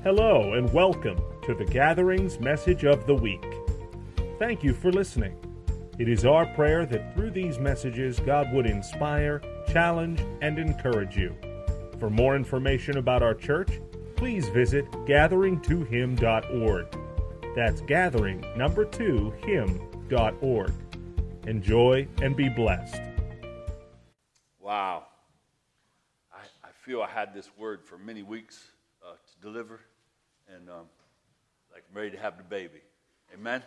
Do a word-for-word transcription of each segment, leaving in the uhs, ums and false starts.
Hello and welcome to the Gatherings Message of the Week. Thank you for listening. It is our prayer that through these messages God would inspire, challenge, and encourage you. For more information about our church, please visit gathering to him dot org. That's gathering number two him dot org. Enjoy and be blessed. Wow. I, I feel I had this word for many weeks uh, to deliver, and um, like I'm ready to have the baby. Amen?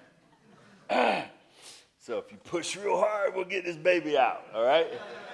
So if you push real hard, we'll get this baby out, all right?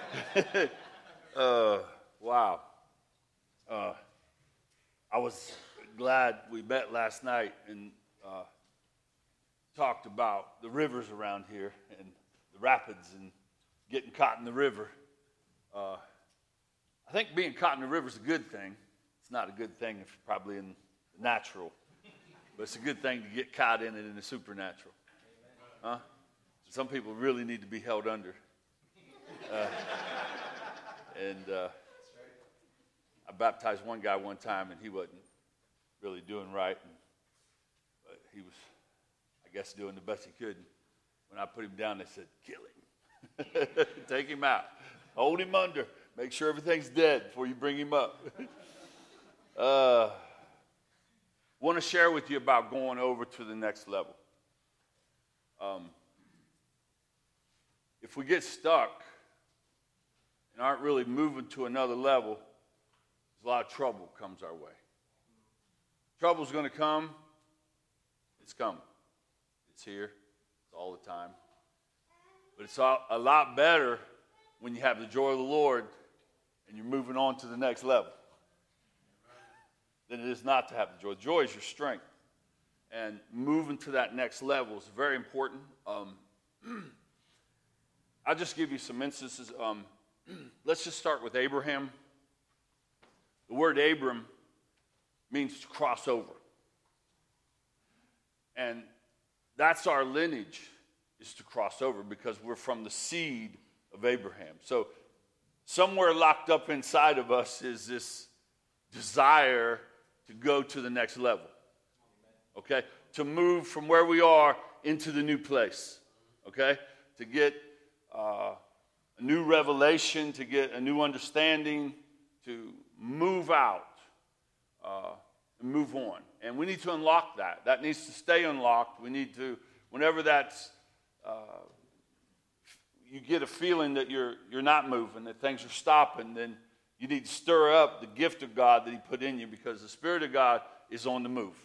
uh, wow. Uh, I was glad we met last night and uh, talked about the rivers around here and the rapids and getting caught in the river. Uh, I think being caught in the river is a good thing. It's not a good thing if you're probably in the natural, but it's a good thing to get caught in it in the supernatural. Huh? Some people really need to be held under. Uh, and uh, I baptized one guy one time, and he wasn't really doing right. And, but he was, I guess, doing the best he could. And when I put him down, they said, kill him. Take him out. Hold him under. Make sure everything's dead before you bring him up. uh, want to share with you about going over to the next level. Um, if we get stuck and aren't really moving to another level, a lot of trouble comes our way. Trouble's going to come. It's coming. It's here. It's all the time. But it's a lot better when you have the joy of the Lord and you're moving on to the next level than it is not to have the joy. Joy is your strength. And moving to that next level is very important. Um, I'll just give you some instances. Um, let's just start with Abraham. The word Abram means to cross over. And that's our lineage, is to cross over, because we're from the seed of Abraham. So somewhere locked up inside of us is this desire to go to the next level. Okay? To move from where we are into the new place. Okay? To get uh, a new revelation, to get a new understanding, to move out uh, and move on. And we need to unlock that. That needs to stay unlocked. We need to, whenever that's, uh, you get a feeling that you're you're not moving, that things are stopping, then you need to stir up the gift of God that he put in you, because the Spirit of God is on the move.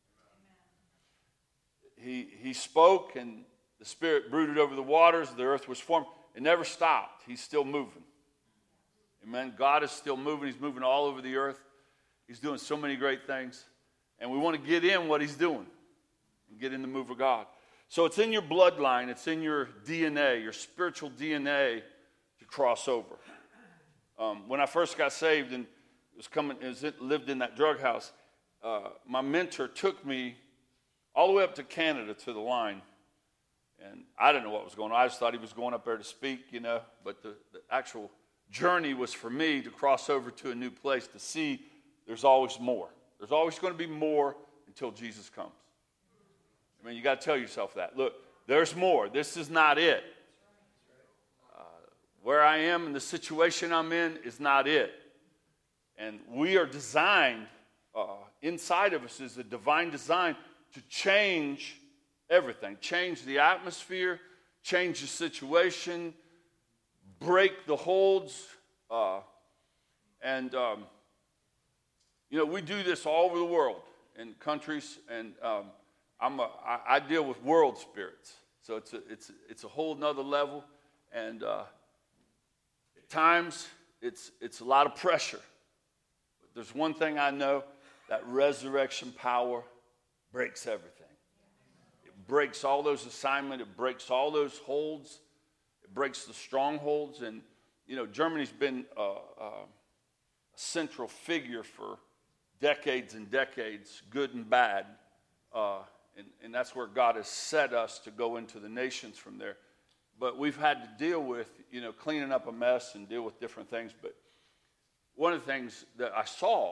He, he spoke, and the Spirit brooded over the waters. The earth was formed. It never stopped. He's still moving. Amen. God is still moving. He's moving all over the earth. He's doing so many great things. And we want to get in what he's doing and get in the move of God. So it's in your bloodline. It's in your D N A, your spiritual D N A, to cross over. Um, when I first got saved and was coming, was lived in that drug house, uh, my mentor took me all the way up to Canada to the line. And I didn't know what was going on. I just thought he was going up there to speak, you know. But the, the actual journey was for me to cross over to a new place, to see there's always more. There's always going to be more until Jesus comes. I mean, you got to tell yourself that. Look, there's more. This is not it. Uh, where I am and the situation I'm in is not it. And we are designed, uh, inside of us is a divine design to change everything. Change the atmosphere, change the situation, break the holds. Uh, and, um, you know, we do this all over the world in countries. And um, I'm a, I, I deal with world spirits. So it's a, it's, it's a whole nother level. And uh, at times, it's, it's a lot of pressure. But there's one thing I know, that resurrection power breaks everything. It breaks all those assignments. It breaks all those holds. It breaks the strongholds. And, you know, Germany's been a, a, a central figure for decades and decades, good and bad. Uh, and, and that's where God has set us to go into the nations from there. But we've had to deal with, you know, cleaning up a mess and deal with different things. But one of the things that I saw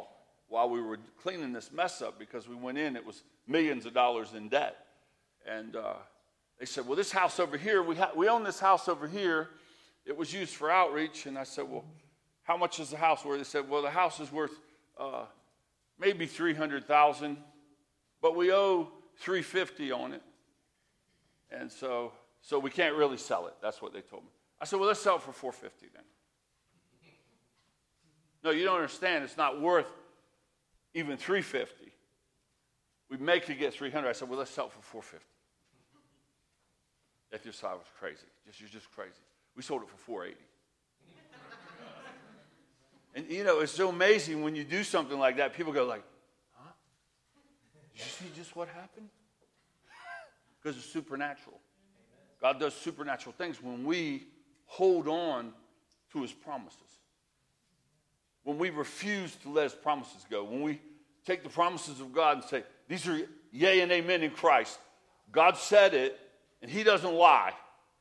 while we were cleaning this mess up, because we went in, it was millions of dollars in debt. And uh, they said, well, this house over here, we, ha- we own this house over here. It was used for outreach. And I said, well, how much is the house worth? They said, well, the house is worth uh, maybe three hundred thousand dollars, but we owe three hundred fifty dollars on it. And so, so we can't really sell it. That's what they told me. I said, well, let's sell it for four hundred fifty dollars then. No, you don't understand. It's not worth even three hundred fifty dollars. We make it get three hundred dollars. I said, well, let's sell it for four hundred fifty dollars. They just thought I was crazy. Just, you're just crazy. We sold it for four hundred eighty dollars. And, you know, it's so amazing when you do something like that. People go like, huh? Did you see just what happened? Because it's supernatural. God does supernatural things when we hold on to his promises. When we refuse to let his promises go. When we take the promises of God and say, these are yea and amen in Christ. God said it, and he doesn't lie.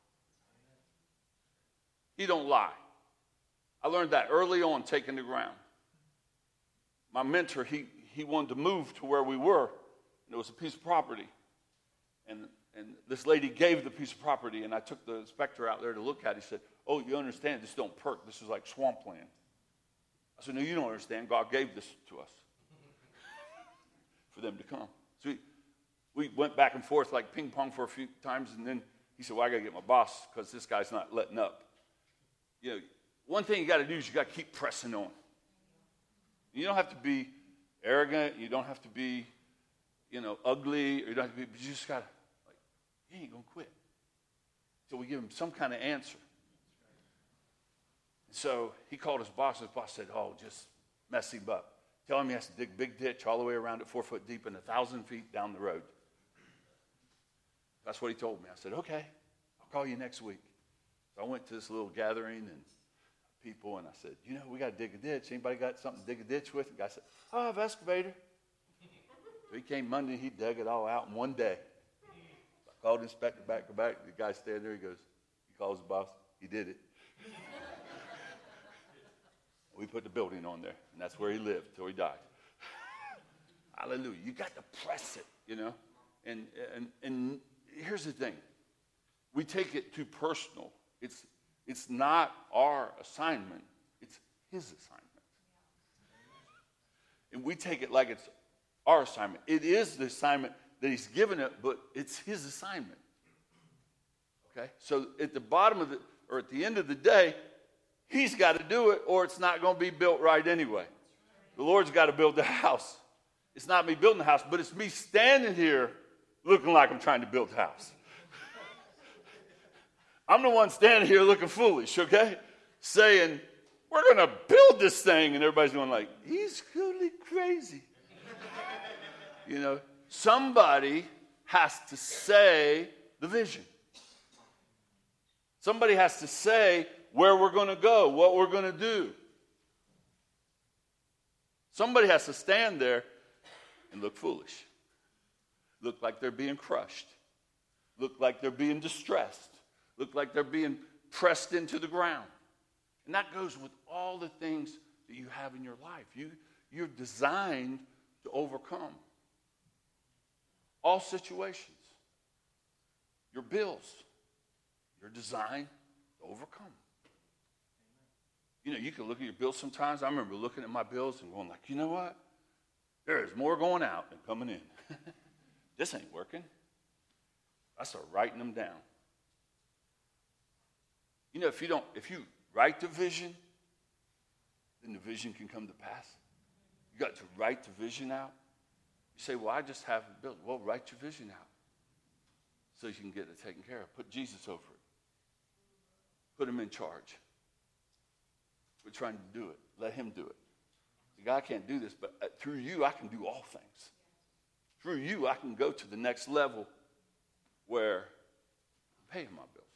He don't lie. I learned that early on, taking the ground. My mentor, he, he wanted to move to where we were, and it was a piece of property. And, and this lady gave the piece of property, and I took the inspector out there to look at it. He said, oh, you understand, this don't perk. This is like swampland. I said, no, you don't understand. God gave this to us for them to come. So we, we went back and forth like ping pong for a few times, and then he said, well, I got to get my boss because this guy's not letting up. You know, one thing you got to do is you got to keep pressing on. You don't have to be arrogant. You don't have to be, you know, ugly. Or you don't have to be, but you just got to, like, he ain't going to quit. So we give him some kind of answer. So he called his boss. His boss said, oh, just mess him up. Tell him he has to dig a big ditch all the way around it, four foot deep and a thousand feet down the road. That's what he told me. I said, okay, I'll call you next week. So I went to this little gathering and people, and I said, you know, we got to dig a ditch. Anybody got something to dig a ditch with? The guy said, oh, I have an excavator. So he came Monday, and he dug it all out in one day. I called the inspector back to back. The guy standing there, he goes, he calls the boss, he did it. We put the building on there, and that's where he lived till he died. Hallelujah. You got to press it, you know. And, and, and here's the thing. We take it too personal. It's, it's not our assignment. It's his assignment. And we take it like it's our assignment. It is the assignment that he's given it, but it's his assignment. Okay? So at the bottom of the, or at the end of the day, he's got to do it, or it's not going to be built right anyway. The Lord's got to build the house. It's not me building the house, but it's me standing here looking like I'm trying to build the house. I'm the one standing here looking foolish, okay? Saying, we're going to build this thing, and everybody's going like, he's really crazy. You know, somebody has to say the vision. Somebody has to say where we're going to go, what we're going to do. Somebody has to stand there and look foolish. Look like they're being crushed. Look like they're being distressed. Look like they're being pressed into the ground. And that goes with all the things that you have in your life. You, you're designed to overcome all situations. Your bills, you're designed to overcome. You know, you can look at your bills sometimes. I remember looking at my bills and going like, you know what? There's more going out than coming in. This ain't working. I start writing them down. You know, if you don't, if you write the vision, then the vision can come to pass. You got to write the vision out. You say, well, I just have it built. Well, write your vision out so you can get it taken care of. Put Jesus over it. Put him in charge. We're trying to do it. Let him do it. See, God can't do this, but through you, I can do all things. Through you, I can go to the next level where I'm paying my bills.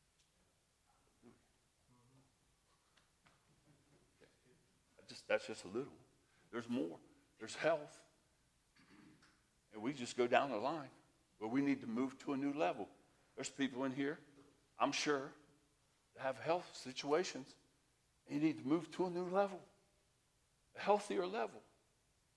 Just, that's just a little. There's more. There's health. And we just go down the line where we need to move to a new level. There's people in here, I'm sure, that have health situations. You need to move to a new level, a healthier level.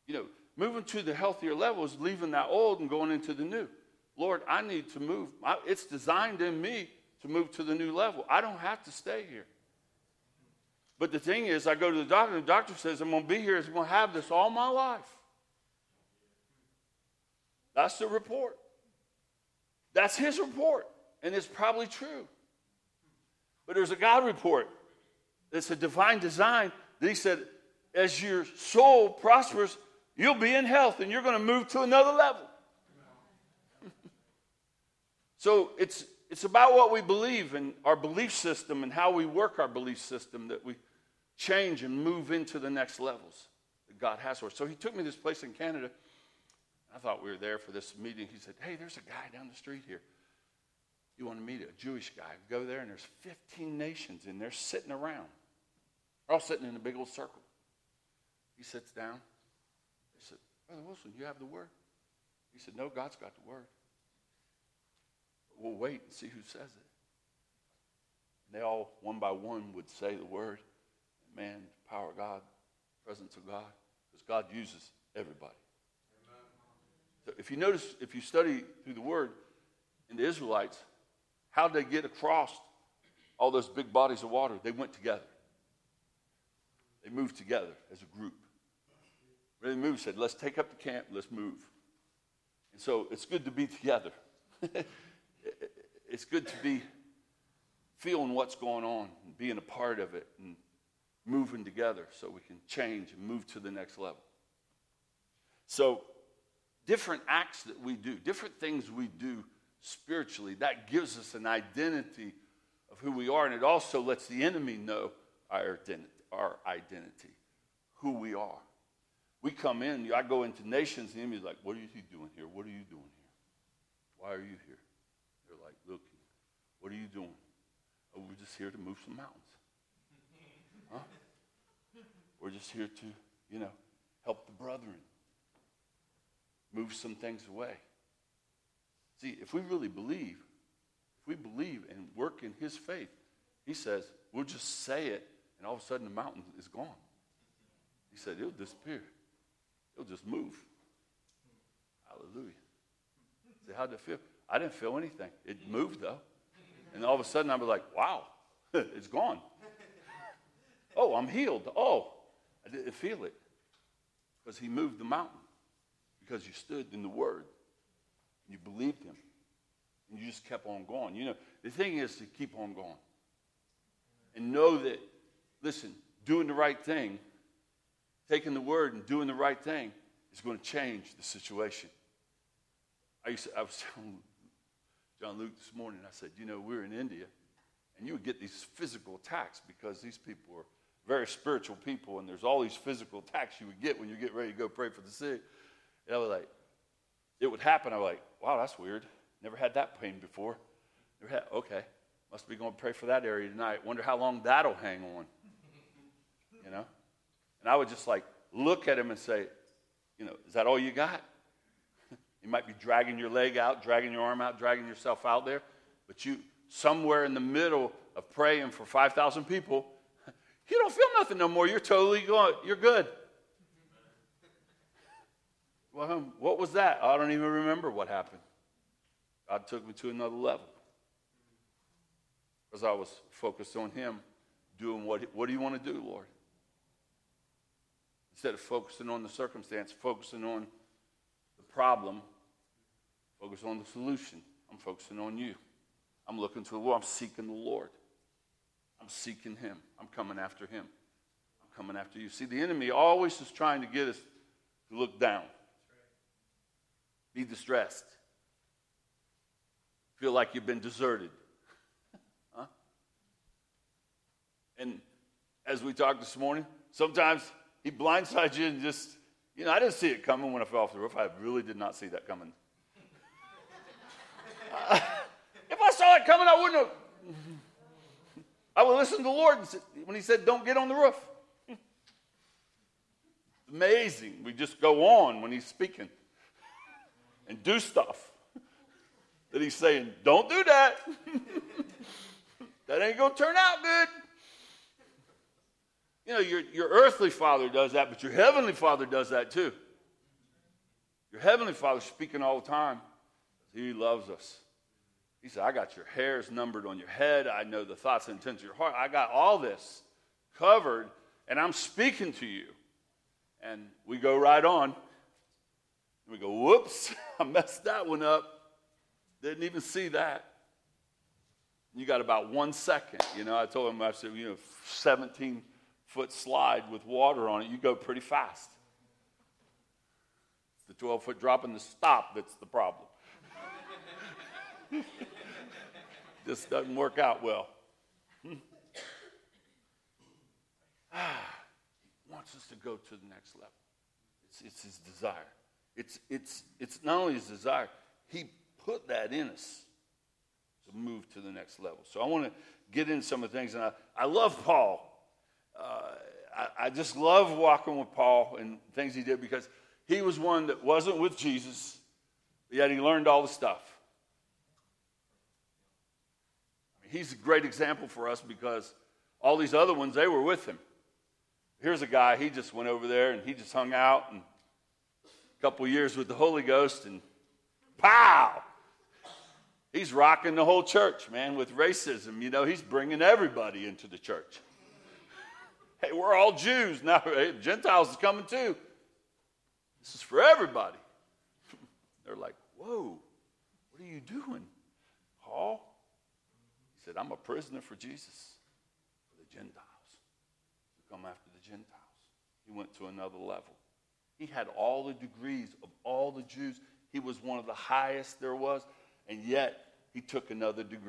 You know, moving to the healthier level is leaving that old and going into the new. Lord, I need to move. I, it's designed in me to move to the new level. I don't have to stay here. But the thing is, I go to the doctor, and the doctor says, I'm going to be here. I'm going to have this all my life. That's the report. That's his report, and it's probably true. But there's a God report. It's a divine design that he said, as your soul prospers, you'll be in health, and you're going to move to another level. So it's it's about what we believe and our belief system and how we work our belief system that we change and move into the next levels that God has for us. So he took me to this place in Canada. I thought we were there for this meeting. He said, hey, there's a guy down the street here. You want to meet a Jewish guy? Go there, and there's fifteen nations in there sitting around. They're all sitting in a big old circle. He sits down. He said, Brother Wilson, you have the word? He said, no, God's got the word. We'll wait and see who says it. And they all, one by one, would say the word. And man, the power of God, presence of God, because God uses everybody. Amen. So if you notice, if you study through the word, in the Israelites, how did they get across all those big bodies of water? They went together. They moved together as a group. When they moved, said, let's take up the camp, let's move. And so it's good to be together. It's good to be feeling what's going on and being a part of it and moving together so we can change and move to the next level. So different acts that we do, different things we do spiritually, that gives us an identity of who we are, and it also lets the enemy know our identity, our identity, who we are. We come in, I go into nations, and the enemy's like, what are you doing here? What are you doing here? Why are you here? They're like, look, what are you doing? Oh, we're just here to move some mountains. Huh? We're just here to, you know, help the brethren. Move some things away. See, if we really believe, if we believe and work in his faith, he says, we'll just say it, and all of a sudden the mountain is gone. He said, it'll disappear. It'll just move. Hallelujah. See, how'd it feel? I didn't feel anything. It moved, though. And all of a sudden, I was like, wow, it's gone. Oh, I'm healed. Oh, I didn't feel it. Because he moved the mountain. Because you stood in the word. You believed him. And you just kept on going. You know, the thing is to keep on going. And know that, listen, doing the right thing, taking the word and doing the right thing is going to change the situation. I, used to, I was telling John Luke this morning, I said, you know, we're in India, and you would get these physical attacks because these people are very spiritual people, and there's all these physical attacks you would get when you get ready to go pray for the sick. And I was like, it would happen. I was like, wow, that's weird. Never had that pain before. Never had, okay, must be going to pray for that area tonight. Wonder how long that'll hang on. You know? And I would just like look at him and say, you know, is that all you got? You might be dragging your leg out, dragging your arm out, dragging yourself out there. But you, somewhere in the middle of praying for five thousand people, you don't feel nothing no more. You're totally going, you're good. Well, what was that? I don't even remember what happened. God took me to another level. Because I was focused on him doing what, what do you want to do, Lord? Instead of focusing on the circumstance, focusing on the problem, focus on the solution. I'm focusing on you. I'm looking to the Lord. I'm seeking the Lord. I'm seeking him. I'm coming after him. I'm coming after you. See, the enemy always is trying to get us to look down. Be distressed. Feel like you've been deserted. Huh? And as we talked this morning, sometimes he blindsides you and just, you know, I didn't see it coming when I fell off the roof. I really did not see that coming. uh, if I saw it coming, I wouldn't have. I would listen to the Lord when he said, don't get on the roof. Amazing. We just go on when he's speaking and do stuff that he's saying, don't do that. That ain't going to turn out good. You know, your, your earthly father does that, but your heavenly father does that too. Your heavenly Father's speaking all the time. He loves us. He said, I got your hairs numbered on your head. I know the thoughts and intents of your heart. I got all this covered, and I'm speaking to you. And we go right on. We go, whoops, I messed that one up. Didn't even see that. You got about one second. You know, I told him, I said, you know, seventeen-foot slide with water on it, you go pretty fast. It's the twelve-foot drop in the stop that's the problem. Just doesn't work out well. Hmm. Ah, he wants us to go to the next level. It's, it's his desire. It's, it's, it's not only his desire, he put that in us to move to the next level. So I want to get into some of the things. And I, I love Paul. Uh, I, I just love walking with Paul and things he did because he was one that wasn't with Jesus, but yet he learned all the stuff. He's a great example for us because all these other ones, they were with him. Here's a guy, he just went over there and he just hung out and a couple years with the Holy Ghost and pow! He's rocking the whole church, man, with racism. You know, he's bringing everybody into the church. Hey, we're all Jews now. Hey, Gentiles is coming too. This is for everybody. They're like, whoa, what are you doing, Paul? He said, I'm a prisoner for Jesus, for the Gentiles. To come after the Gentiles. He went to another level. He had all the degrees of all the Jews. He was one of the highest there was, and yet he took another degree.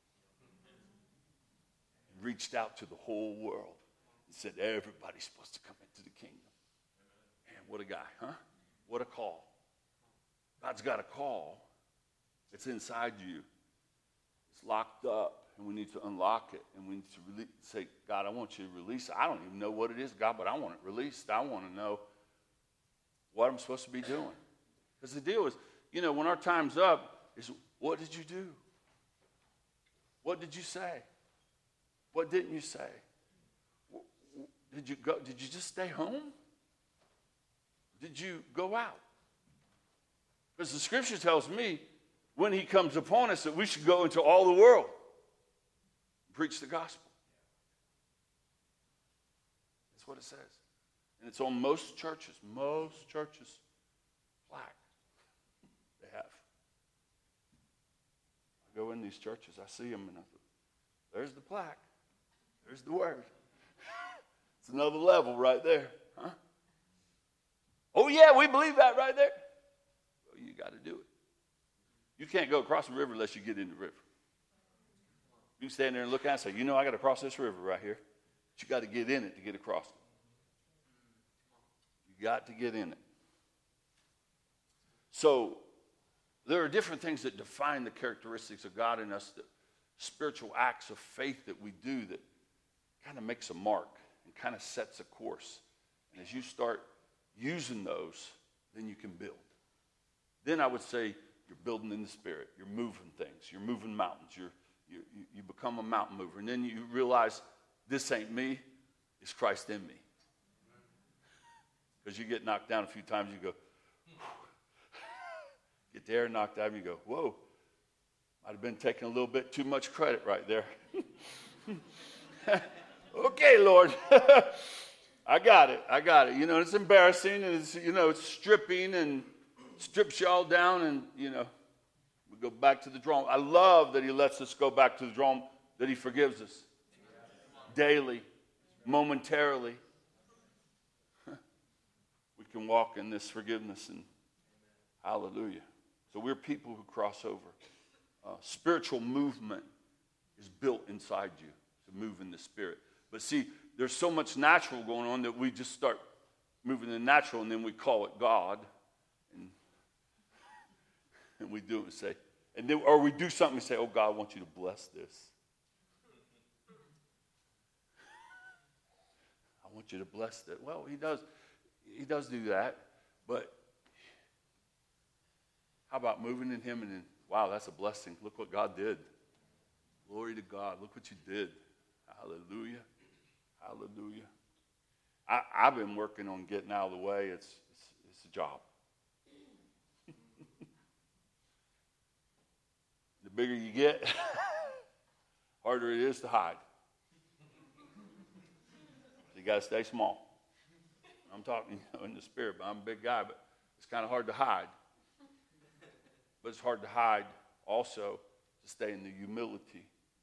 He reached out to the whole world and said, everybody's supposed to come into the kingdom. Man, what a guy, huh? What a call. God's got a call. It's inside you. It's locked up, and we need to unlock it, and we need to release, say, God, I want you to release it. I don't even know what it is, God, but I want it released. I want to know what I'm supposed to be doing. Because the deal is, you know, when our time's up, is what did you do? What did you say? What didn't you say? Did you go? Did you just stay home? Did you go out? Because the scripture tells me when he comes upon us that we should go into all the world and preach the gospel. That's what it says. And it's on most churches, most churches, plaque they have. I go in these churches, I see them, and I thought, there's the plaque. There's the word. It's another level right there. Huh? Oh, yeah, we believe that right there. Well, you got to do it. You can't go across the river unless you get in the river. You can stand there and look at it and say, you know, I got to cross this river right here. But you got to get in it to get across it. You got to get in it. So there are different things that define the characteristics of God in us, the spiritual acts of faith that we do that kind of makes a mark and kind of sets a course. And as you start using those, then you can build. Then I would say you're building in the Spirit. You're moving things. You're moving mountains. You're, you, you, you become a mountain mover. And then you realize this ain't me. It's Christ in me. Because you get knocked down a few times, you go, get the air knocked out, and you go, whoa, might have been taking a little bit too much credit right there. Okay, Lord. I got it. I got it. You know, it's embarrassing, and it's, you know, it's stripping and strips you all down, and, you know, we go back to the drawing. I love that he lets us go back to the drawing, that he forgives us daily, momentarily. We can walk in this forgiveness, and hallelujah. So we're people who cross over. Uh, spiritual movement is built inside you to move in the Spirit. But see, there's so much natural going on that we just start moving in the natural, and then we call it God. And, and we do it and say, and then, or we do something and say, oh, God, I want you to bless this. I want you to bless that. Well, he does, he does do that. But how about moving in him and then, wow, that's a blessing. Look what God did. Glory to God. Look what you did. Hallelujah. Hallelujah. I, I've been working on getting out of the way. It's, it's, it's a job. the bigger you get, harder it is to hide. So you got to stay small. I'm talking, you know, in the spirit, but I'm a big guy, but it's kind of hard to hide. But it's hard to hide also to stay in the humility,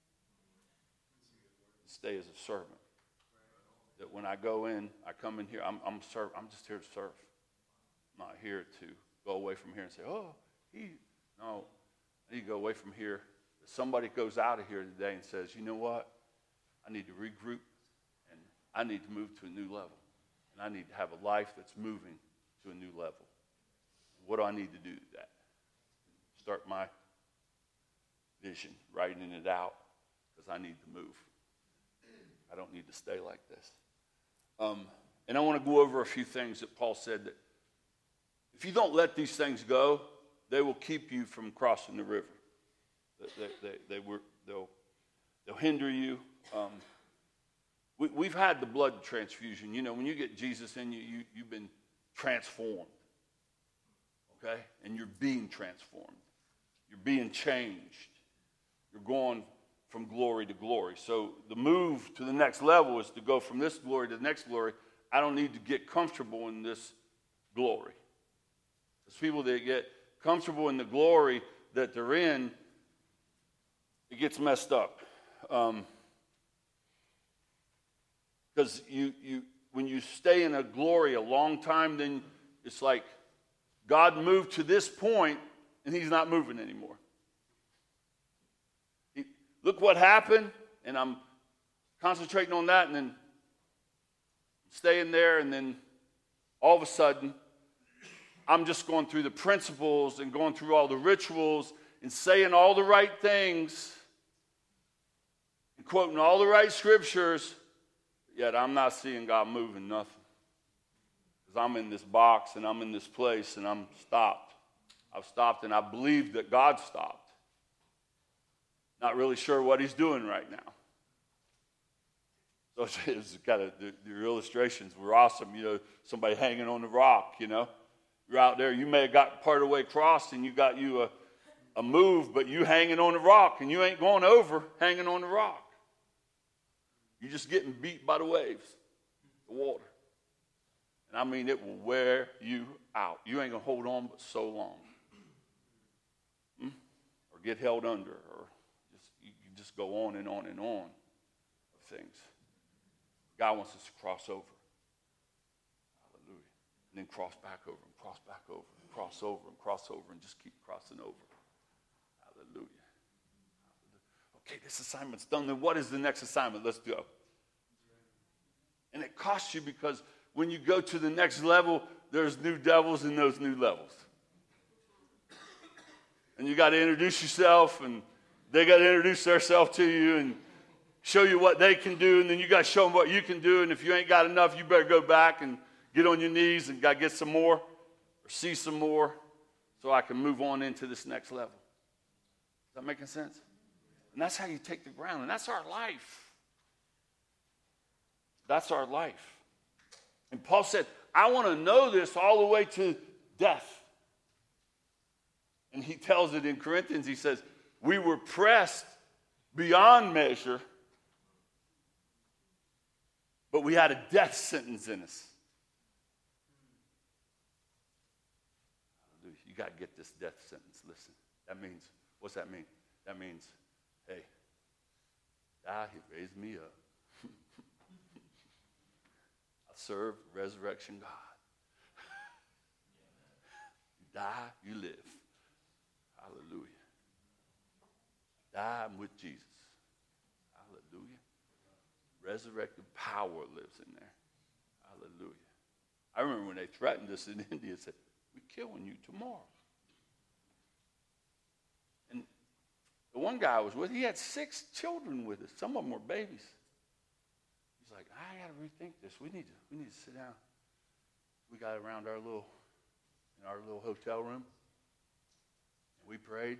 to stay as a servant. That when I go in, I come in here, I'm I'm serve, I'm just here to serve. I'm not here to go away from here and say, oh, he, no. I need to go away from here. If somebody goes out of here today and says, you know what? I need to regroup, and I need to move to a new level. And I need to have a life that's moving to a new level. What do I need to do to that? Start my vision, writing it out, because I need to move. I don't need to stay like this. Um, and I want to go over a few things that Paul said that if you don't let these things go, they will keep you from crossing the river. They, they, they, they were, they'll, they'll hinder you. Um, we, we've had the blood transfusion. You know, when you get Jesus in you, you, you've been transformed. Okay? And you're being transformed. You're being changed. You're going from glory to glory. So the move to the next level is to go from this glory to the next glory. I don't need to get comfortable in this glory. There's people that get comfortable in the glory that they're in, it gets messed up. Um, because you, you, when you stay in a glory a long time, then it's like God moved to this point, and he's not moving anymore. He, look what happened, and I'm concentrating on that, and then staying there, and then all of a sudden, I'm just going through the principles and going through all the rituals and saying all the right things and quoting all the right scriptures, yet I'm not seeing God moving nothing. Because I'm in this box and I'm in this place and I'm stopped. I've stopped and I believe that God stopped. Not really sure what he's doing right now. So it's kind of, the, the illustrations were awesome. You know, somebody hanging on the rock, you know. You're out there, you may have got part of the way across and you got you a, a move, but you hanging on the rock and you ain't going over hanging on the rock. You're just getting beat by the waves, the water. And I mean, it will wear you out. You ain't going to hold on but so long. Hmm? Or get held under, or just you, you just go on and on and on of things. God wants us to cross over. And then cross back over and cross back over and cross over and cross over and just keep crossing over. Hallelujah. Okay, this assignment's done. Then what is the next assignment? Let's go. And it costs you because when you go to the next level, there's new devils in those new levels. And you got to introduce yourself, and they got to introduce themselves to you and show you what they can do, and then you got to show them what you can do. And if you ain't got enough, you better go back and get on your knees and God get some more or see some more so I can move on into this next level. Is that making sense? And that's how you take the ground. And that's our life. That's our life. And Paul said, I want to know this all the way to death. And he tells it in Corinthians. He says, we were pressed beyond measure, but we had a death sentence in us. You got to get this death sentence. Listen, that means, what's that mean? That means, hey, God, he raised me up. I serve resurrection God. You die, you live. Hallelujah. Die, I'm with Jesus. Hallelujah. Resurrected power lives in there. Hallelujah. I remember when they threatened us in India, said, we're killing you tomorrow. And the one guy I was with, he had six children with us. Some of them were babies. He's like, I got to rethink this. We need to, we need to sit down. We got around our little, in our little hotel room. And we prayed.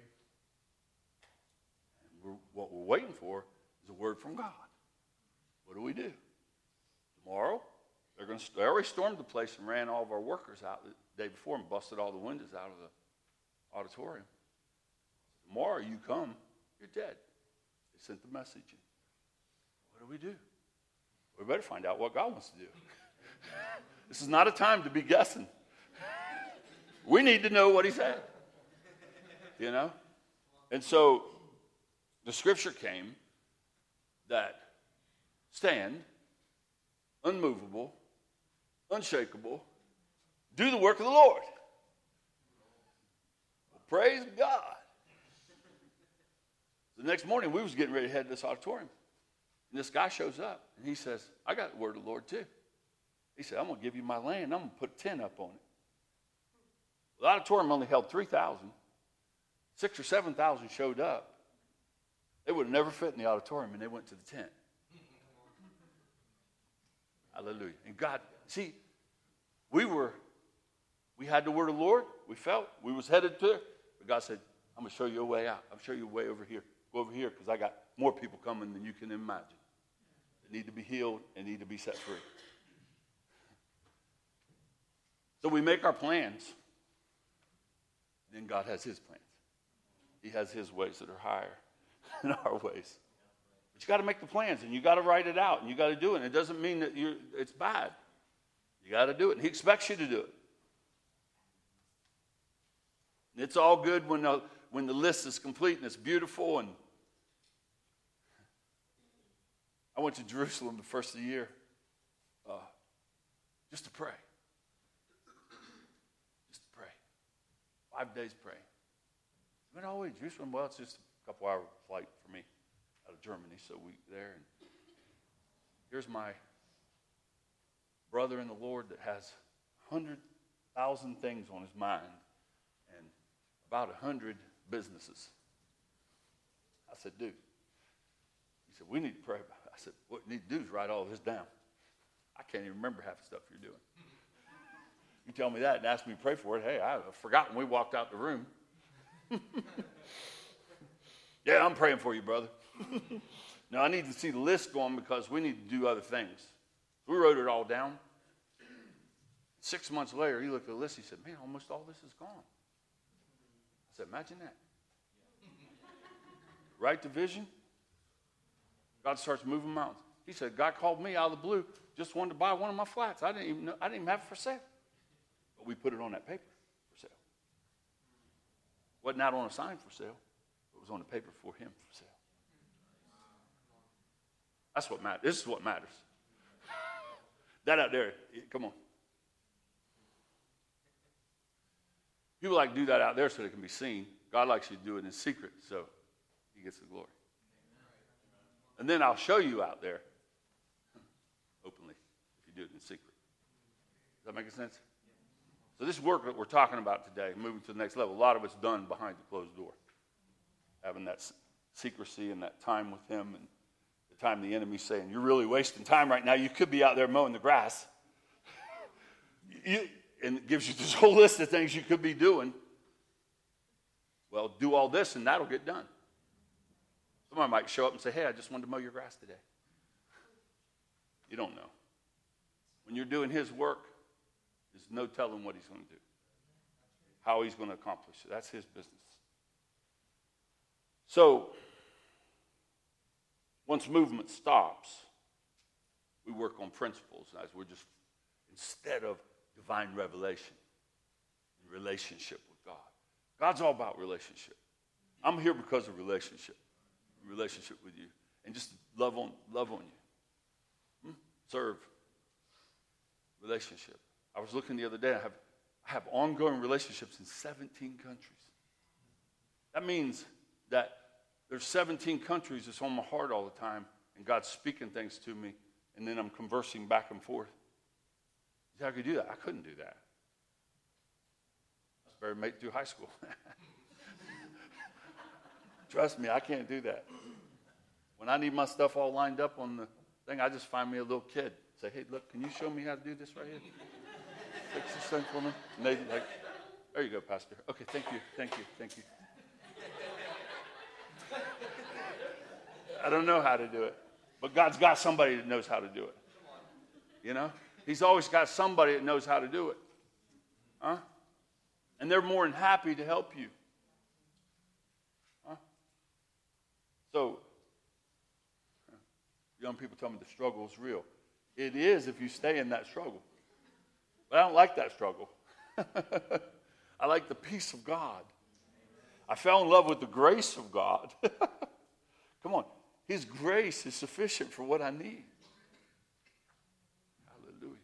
And we're, what we're waiting for is a word from God. What do we do? Tomorrow, they're going to, they already stormed the place and ran all of our workers out the day before and busted all the windows out of the auditorium. Tomorrow you come, you're dead. They sent the message. What do we do? We better find out what God wants to do. This is not a time to be guessing. We need to know what he said. You know? And so the scripture came that stand, unmovable, unshakable, do the work of the Lord. Well, praise God. The next morning, we was getting ready to head to this auditorium. And this guy shows up, and he says, I got the word of the Lord too. He said, I'm going to give you my land. I'm going to put a tent up on it. The auditorium only held three thousand. Six or seven thousand showed up. They would have never fit in the auditorium, and they went to the tent. Hallelujah. And God, see, we were, we had the word of the Lord. We felt we was headed to it. But God said, I'm going to show you a way out. I'm going to show you a way over here. Go over here because I got more people coming than you can imagine. They need to be healed and need to be set free. So we make our plans. Then God has his plans. He has his ways that are higher than our ways. But you got to make the plans, and you got to write it out, and you got to do it. And it doesn't mean that you're, it's bad. You got to do it, and he expects you to do it. And it's all good when the, when the list is complete and it's beautiful. And I went to Jerusalem the first of the year uh, just to pray. Just to pray. Five days praying. I went all the way to Jerusalem. Well, it's just a couple hour flight for me out of Germany, so we there. And here's my brother in the Lord that has one hundred thousand things on his mind and about one hundred businesses. I said, dude. He said, we need to pray about it. I said, what you need to do is write all this down. I can't even remember half the stuff you're doing. You tell me that and ask me to pray for it. Hey, I forgot when we walked out the room. Yeah, I'm praying for you, brother. Now, I need to see the list going because we need to do other things. We wrote it all down. Six months later, he looked at the list. He said, man, almost all this is gone. I said, imagine that. Write the vision. God starts moving mountains. He said, God called me out of the blue, just wanted to buy one of my flats. I didn't even know, I didn't even have it for sale. But we put it on that paper for sale. Wasn't out on a sign for sale. It was on the paper for him for sale. That's what matters. This is what matters. That out there, come on. People like to do that out there so they can be seen. God likes you to do it in secret, so he gets the glory. And then I'll show you out there openly if you do it in secret. Does that make sense? So this work that we're talking about today, moving to the next level, a lot of it's done behind the closed door. Having that secrecy and that time with him, and the time the enemy's saying, you're really wasting time right now. You could be out there mowing the grass. you, and it gives you this whole list of things you could be doing. Well, do all this and that'll get done. Somebody might show up and say, hey, I just wanted to mow your grass today. You don't know. When you're doing his work, there's no telling what he's going to do, how he's going to accomplish it. That's his business. So, once movement stops, we work on principles as we're just, instead of divine revelation, relationship with God. God's all about relationship. I'm here because of relationship, relationship with you, and just love on, love on you. Hmm? Serve. Relationship. I was looking the other day. I have, I have ongoing relationships in seventeen countries. That means that there's seventeen countries that's on my heart all the time, and God's speaking things to me, and then I'm conversing back and forth. I could do that. I couldn't do that. I was buried mate through high school. Trust me, I can't do that. When I need my stuff all lined up on the thing, I just find me a little kid. Say, hey, look, can you show me how to do this right here? Fix this thing for me. And they like, there you go, Pastor. Okay, thank you, thank you, thank you. I don't know how to do it, but God's got somebody that knows how to do it. You know? He's always got somebody that knows how to do it. Huh? And they're more than happy to help you. So, young people tell me the struggle is real. It is if you stay in that struggle. But I don't like that struggle. I like the peace of God. I fell in love with the grace of God. Come on. His grace is sufficient for what I need. Hallelujah.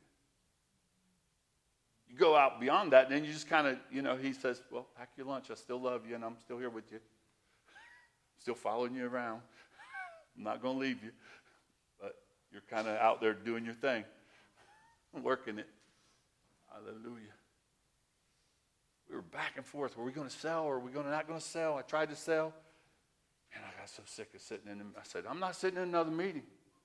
You go out beyond that, and then you just kind of, you know, he says, well, pack your lunch. I still love you, and I'm still here with you. Still following you around. I'm not going to leave you. But you're kind of out there doing your thing. Working it. Hallelujah. We were back and forth. Were we going to sell or are we going to not going to sell? I tried to sell. And I got so sick of sitting in them. I said, I'm not sitting in another meeting.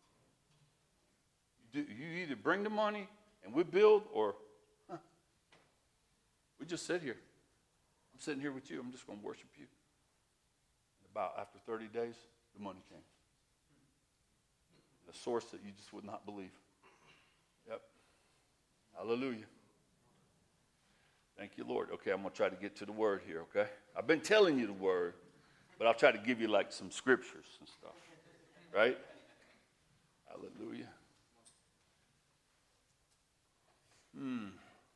You, do, you either bring the money and we build or huh, we just sit here. I'm sitting here with you. I'm just going to worship you. And about after thirty days, the money came. The source that you just would not believe. Yep. Hallelujah. Thank you, Lord. Okay, I'm going to try to get to the word here, okay? I've been telling you the word, but I'll try to give you like some scriptures and stuff, right? Hallelujah. Hmm.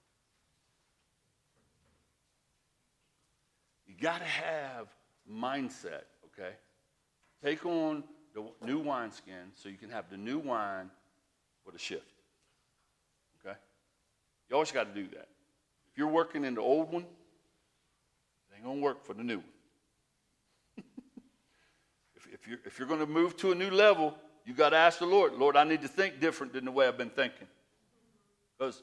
You got to have mindset, okay? Take on the new wineskin so you can have the new wine for the shift, okay? You always got to do that. If you're working in the old one, it ain't going to work for the new one. if, if you're, if you're going to move to a new level, you got to ask the Lord, Lord, I need to think different than the way I've been thinking. Because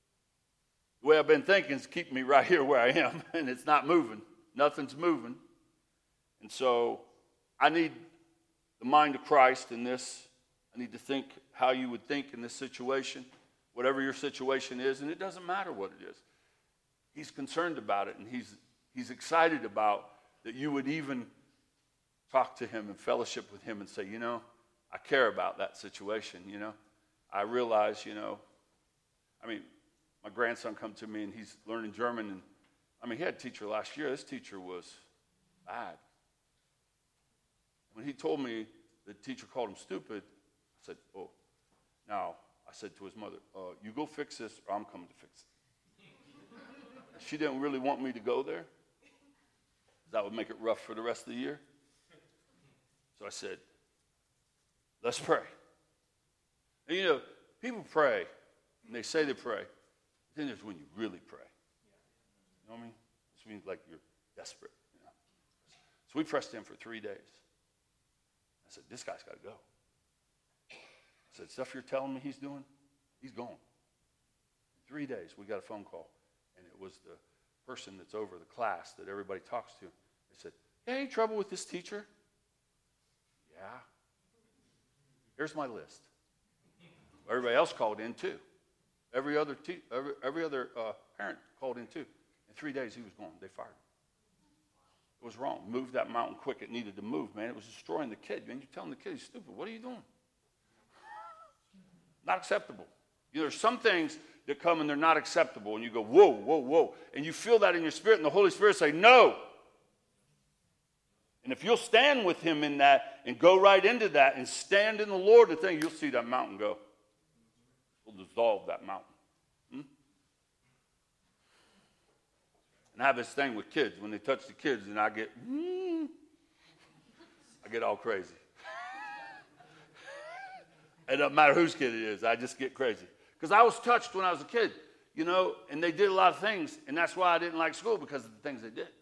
the way I've been thinking is keeping me right here where I am, and it's not moving. Nothing's moving. And so I need the mind of Christ in this. I need to think how you would think in this situation, whatever your situation is, and it doesn't matter what it is. He's concerned about it, and he's he's excited about that you would even talk to him and fellowship with him and say, you know, I care about that situation, you know. I realize, you know, I mean, my grandson come to me, and he's learning German, and, I mean, he had a teacher last year. This teacher was bad. When he told me the teacher called him stupid, I said, oh. Now, I said to his mother, uh, you go fix this, or I'm coming to fix it. She didn't really want me to go there. That would make it rough for the rest of the year. So I said, let's pray. And you know, people pray, and they say they pray. Then there's when you really pray. You know what I mean? This means like you're desperate. You know? So we pressed in for three days. I said, this guy's got to go. I said, stuff you're telling me he's doing, he's going. In three days, we got a phone call. And it was the person that's over the class that everybody talks to. They said, hey, any trouble with this teacher? Yeah. Here's my list. Everybody else called in too. Every other te- every, every other uh, parent called in too. In three days he was gone. They fired him. It was wrong. Move that mountain quick. It needed to move, man. It was destroying the kid. Man, you're telling the kid he's stupid. What are you doing? Not acceptable. You know, there's some things that come and they're not acceptable, and you go, whoa, whoa, whoa. And you feel that in your spirit, and the Holy Spirit say, no. And if you'll stand with him in that and go right into that and stand in the Lord, the thing, you'll see that mountain go. We'll dissolve that mountain. Hmm? And I have this thing with kids. When they touch the kids, and I get, hmm, I get all crazy. It doesn't matter whose kid it is. I just get crazy. Because I was touched when I was a kid, you know, and they did a lot of things, and that's why I didn't like school, because of the things they did.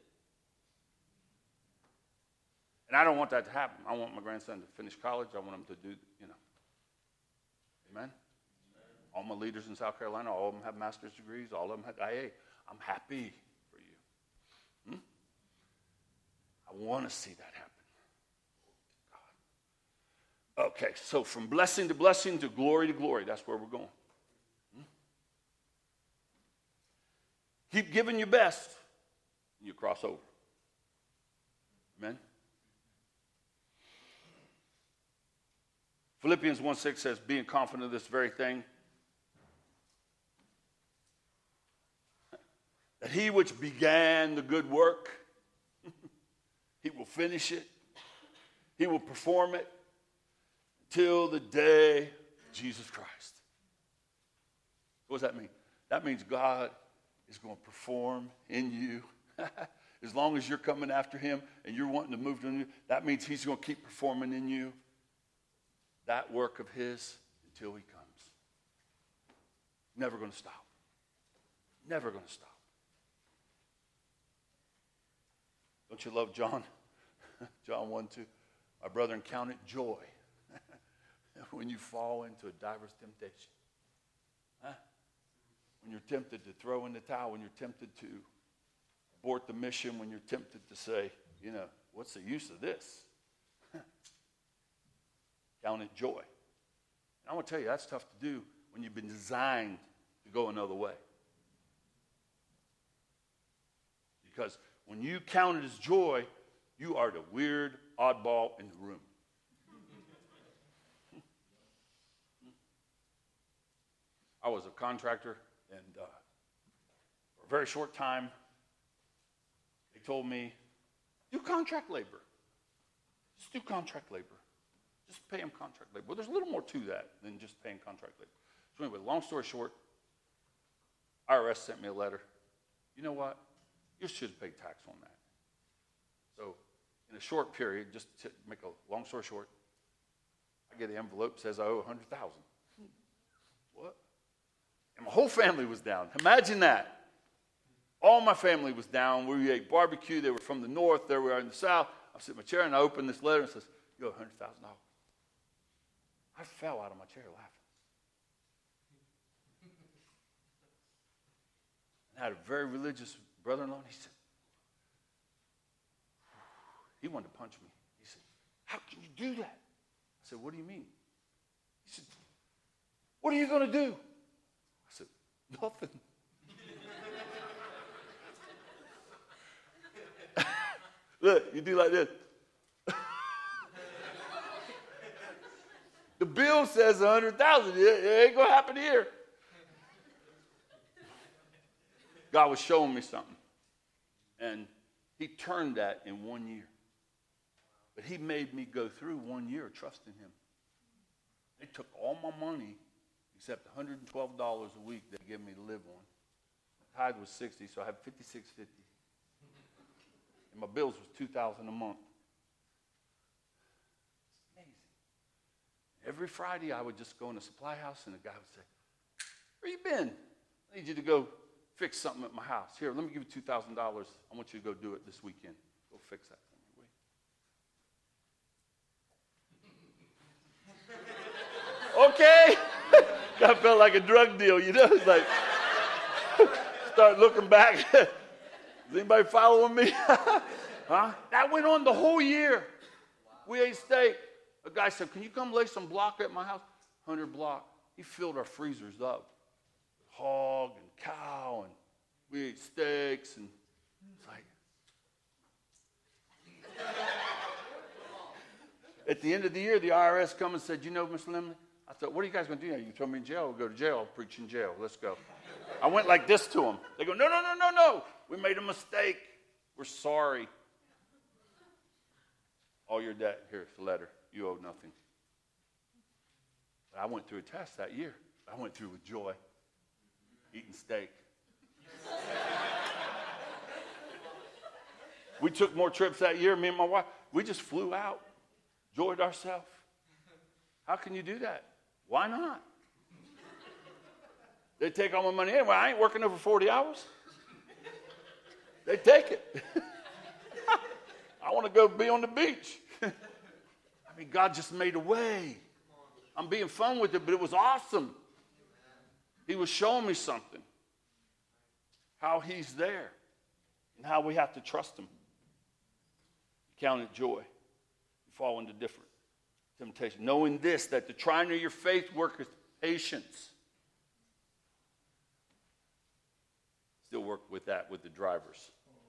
And I don't want that to happen. I want my grandson to finish college. I want him to do, you know. Amen? All my leaders in South Carolina, all of them have master's degrees. All of them have, hey, I'm happy for you. Hmm? I want to see that happen. God. Okay, so from blessing to blessing to glory to glory, that's where we're going. Hmm? Keep giving your best, and you cross over. Amen? Philippians one six says, being confident of this very thing, that he which began the good work, he will finish it. He will perform it till the day of Jesus Christ. What does that mean? That means God is going to perform in you. As long as you're coming after him and you're wanting to move to him, that means he's going to keep performing in you that work of his until he comes. Never going to stop. Never going to stop. Don't you love John? John one, two. My brethren, count it joy when you fall into a diverse temptation. Huh? When you're tempted to throw in the towel, when you're tempted to abort the mission, when you're tempted to say, you know, what's the use of this? Count it joy. And I want to tell you, that's tough to do when you've been designed to go another way. Because when you count it as joy, you are the weird oddball in the room. I was a contractor, and uh, for a very short time, they told me, do contract labor. Just do contract labor. Just pay them contract labor. Well, there's a little more to that than just paying contract labor. So anyway, long story short, I R S sent me a letter. You know what? You should pay tax on that. So in a short period, just to make a long story short, I get an envelope that says I owe one hundred thousand dollars. What? And my whole family was down. Imagine that. All my family was down. We ate barbecue. They were from the north. They were in the south. I sit in my chair, and I opened this letter and it says, you owe one hundred thousand dollars. I fell out of my chair laughing. And I had a very religious brother-in-law, and he said, he wanted to punch me. He said, how can you do that? I said, what do you mean? He said, what are you going to do? I said, nothing. Look, you do like this. The bill says one hundred thousand dollars. It ain't going to happen here. God was showing me something. And he turned that in one year. But he made me go through one year trusting him. They took all my money except one hundred twelve dollars a week they gave me to live on. My tithe was sixty, so I had fifty-six fifty. And my bills was two thousand dollars a month. Amazing. Every Friday I would just go in the supply house and the guy would say, where you been? I need you to go fix something at my house. Here, let me give you two thousand dollars. I want you to go do it this weekend. Go fix that for me. Okay. I felt like a drug deal, you know. It's like, start looking back. Is anybody following me? Huh? That went on the whole year. We ate steak. A guy said, can you come lay some block at my house? one hundred block. He filled our freezers up. Hog and cow, and we ate steaks, and it's like. At the end of the year, the I R S come and said, you know, Mister Lemley, I thought, what are you guys going to do now? You throw me in jail? We'll go to jail. I'll preach in jail. Let's go. I went like this to them. They go, no, no, no, no, no. We made a mistake. We're sorry. All your debt, here's the letter. You owe nothing. But I went through a test that year. I went through with joy. Eating steak. We took more trips that year, me and my wife. We just flew out, enjoyed ourselves. How can you do that? Why not? They take all my money in. Well, I ain't working over forty hours. They take it. I want to go be on the beach. I mean, God just made a way. I'm being fun with it, but it was awesome. He was showing me something. How he's there. And how we have to trust him. Count it joy. You fall into different temptation. Knowing this, that the trying of your faith worketh patience. Still work with that with the drivers.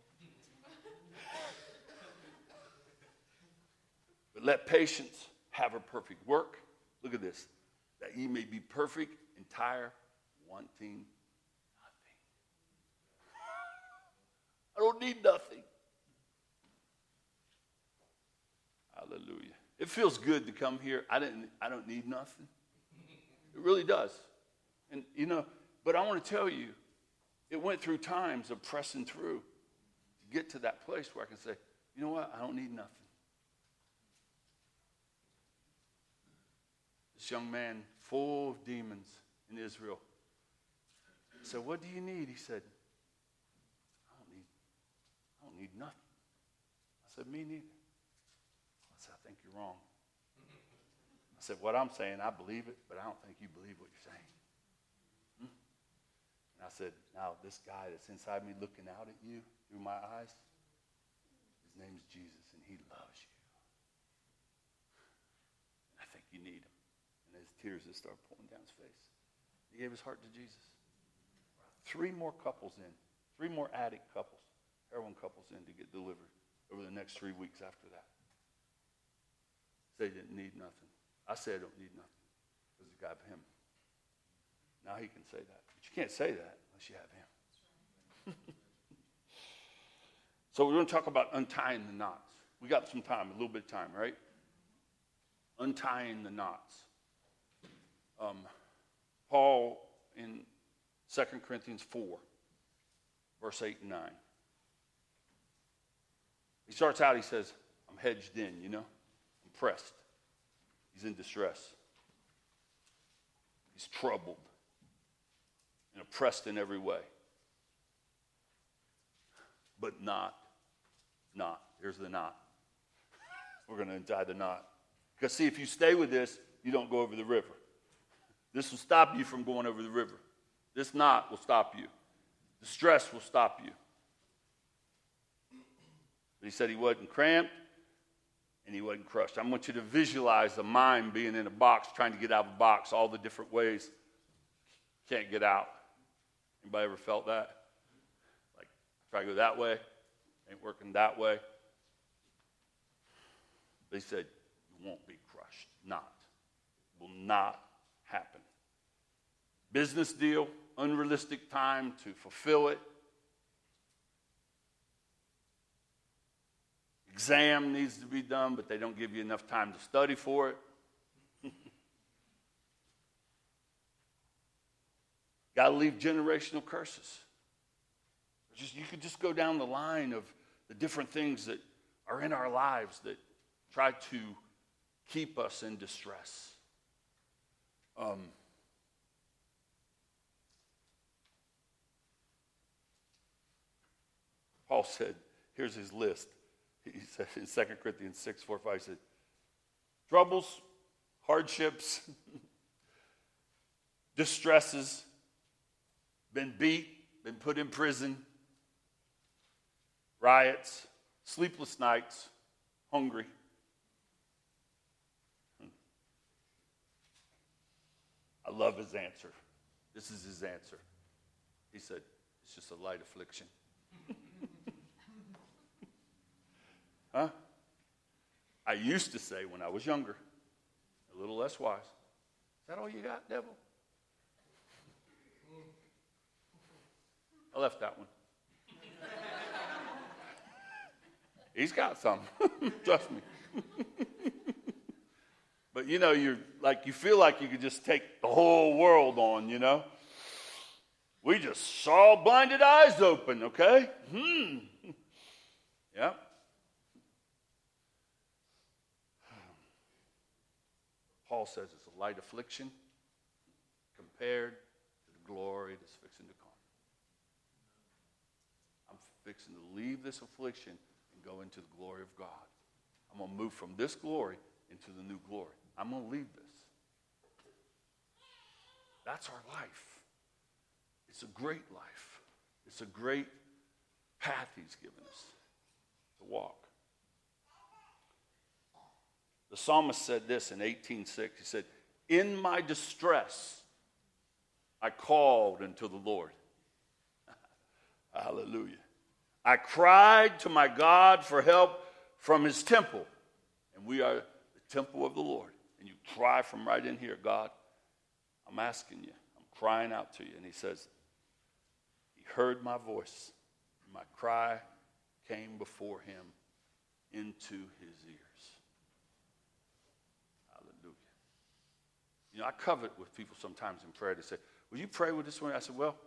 But let patience have a perfect work. Look at this. That ye may be perfect, entire, wanting nothing. I don't need nothing. Hallelujah. It feels good to come here. I didn't. I don't need nothing. It really does. And, you know, but I want to tell you, it went through times of pressing through to get to that place where I can say, you know what, I don't need nothing. This young man, full of demons in Israel, said, what do you need? He said, I don't need, I don't need nothing. I said, me neither. I said, I think you're wrong. I said, what I'm saying, I believe it, but I don't think you believe what you're saying. Hmm? And I said, now this guy that's inside me looking out at you through my eyes, his name's Jesus, and he loves you. And I think you need him. And his tears just started pouring down his face. He gave his heart to Jesus. Three more couples in, three more addict couples, heroin couples in to get delivered over the next three weeks after that. They didn't need nothing. I said I don't need nothing because you got him. Now he can say that. But you can't say that unless you have him. So we're going to talk about untying the knots. We got some time, a little bit of time, right? Untying the knots. Um, Paul in Second Corinthians four, verse eight and nine. He starts out, he says, I'm hedged in, you know. I'm pressed. He's in distress. He's troubled and oppressed in every way. But not, not. Here's the knot. We're going to untie the knot. Because see, if you stay with this, you don't go over the river. This will stop you from going over the river. This knot will stop you. The stress will stop you. But he said he wasn't cramped and he wasn't crushed. I want you to visualize the mind being in a box, trying to get out of a box, all the different ways. Can't get out. Anybody ever felt that? Like, try to go that way, ain't working that way. They said, you won't be crushed. Not. Will not happen. Business deal, unrealistic time to fulfill it. Exam needs to be done, but they don't give you enough time to study for it. Got to leave generational curses. Just, you could just go down the line of the different things that are in our lives that try to keep us in distress. Um, Paul said, here's his list. He said in Second Corinthians six, four, five, he said, troubles, hardships, distresses, been beat, been put in prison, riots, sleepless nights, hungry. I love his answer. This is his answer. He said, it's just a light affliction. Huh? I used to say when I was younger, a little less wise, is that all you got, devil? I left that one. He's got some. Trust me. But you know, you're like you feel like you could just take the whole world on, you know. We just saw blinded eyes open, okay? Hmm. Yeah. Paul says it's a light affliction compared to the glory that's fixing to come. I'm fixing to leave this affliction and go into the glory of God. I'm going to move from this glory into the new glory. I'm going to leave this. That's our life. It's a great life. It's a great path he's given us to walk. The psalmist said this in eighteen six. He said, in my distress, I called unto the Lord. Hallelujah. I cried to my God for help from his temple. And we are the temple of the Lord. And you cry from right in here, God, I'm asking you. I'm crying out to you. And he says, he heard my voice. And my cry came before him into his ears. You know, I covet with people sometimes in prayer. They say, will you pray with this one? I said, well,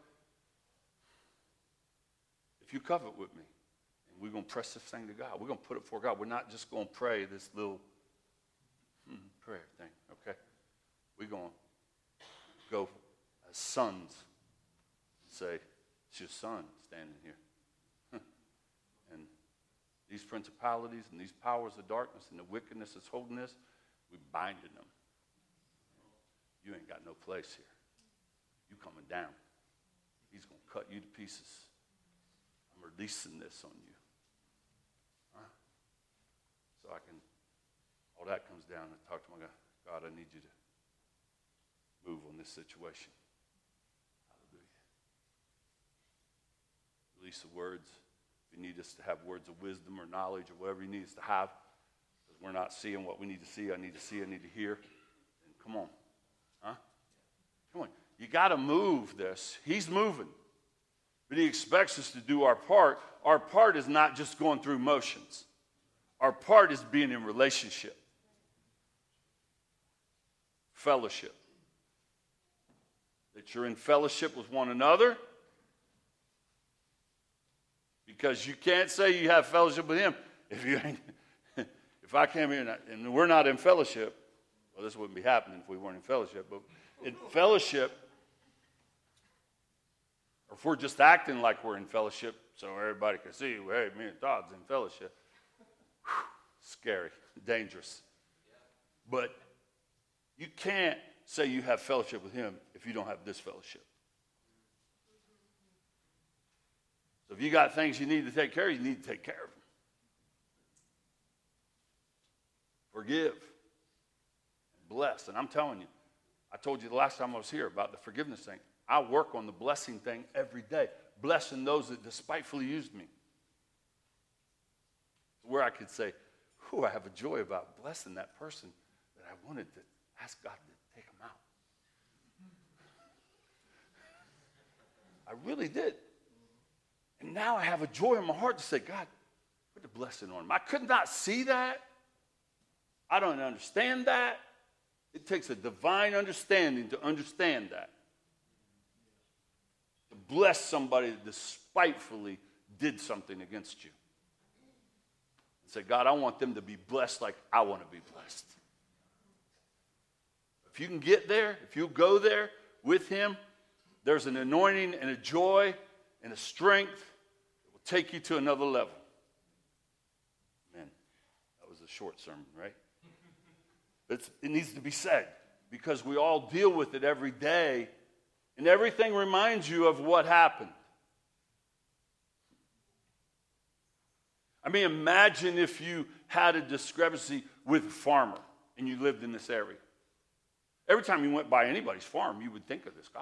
if you covet with me, and we're going to press this thing to God, we're going to put it before God. We're not just going to pray this little hmm, prayer thing, okay? We're going to go as sons and say, it's your son standing here. And these principalities and these powers of darkness and the wickedness that's holding this, we binding them. You ain't got no place here. You coming down. He's going to cut you to pieces. I'm releasing this on you. Huh? So I can, all that comes down and talk to my God. God, I need you to move on this situation. Hallelujah. Release the words. If you need us to have words of wisdom or knowledge or whatever you need us to have, because we're not seeing what we need to see. I need to see, I need to hear. And come on. Huh? Come on. You got to move this. He's moving. But he expects us to do our part. Our part is not just going through motions. Our part is being in relationship. Fellowship. That you're in fellowship with one another. Because you can't say you have fellowship with him if you ain't. If I came here and, I, and we're not in fellowship, well, this wouldn't be happening if we weren't in fellowship. But in fellowship, or if we're just acting like we're in fellowship so everybody can see, well, hey, me and Todd's in fellowship. Whew, scary, dangerous. But you can't say you have fellowship with him if you don't have this fellowship. So if you got things you need to take care of, you need to take care of them. Forgive. Bless. And I'm telling you, I told you the last time I was here about the forgiveness thing. I work on the blessing thing every day. Blessing those that despitefully used me. Where I could say, whew, I have a joy about blessing that person that I wanted to ask God to take them out. I really did. And now I have a joy in my heart to say, God, put the blessing on him. I could not see that. I don't understand that. It takes a divine understanding to understand that. To bless somebody that despitefully did something against you. And say, God, I want them to be blessed like I want to be blessed. If you can get there, if you go there with him, there's an anointing and a joy and a strength that will take you to another level. Man, that was a short sermon, right? It's, it needs to be said because we all deal with it every day, and everything reminds you of what happened. I mean, imagine if you had a discrepancy with a farmer and you lived in this area. Every time you went by anybody's farm, you would think of this guy.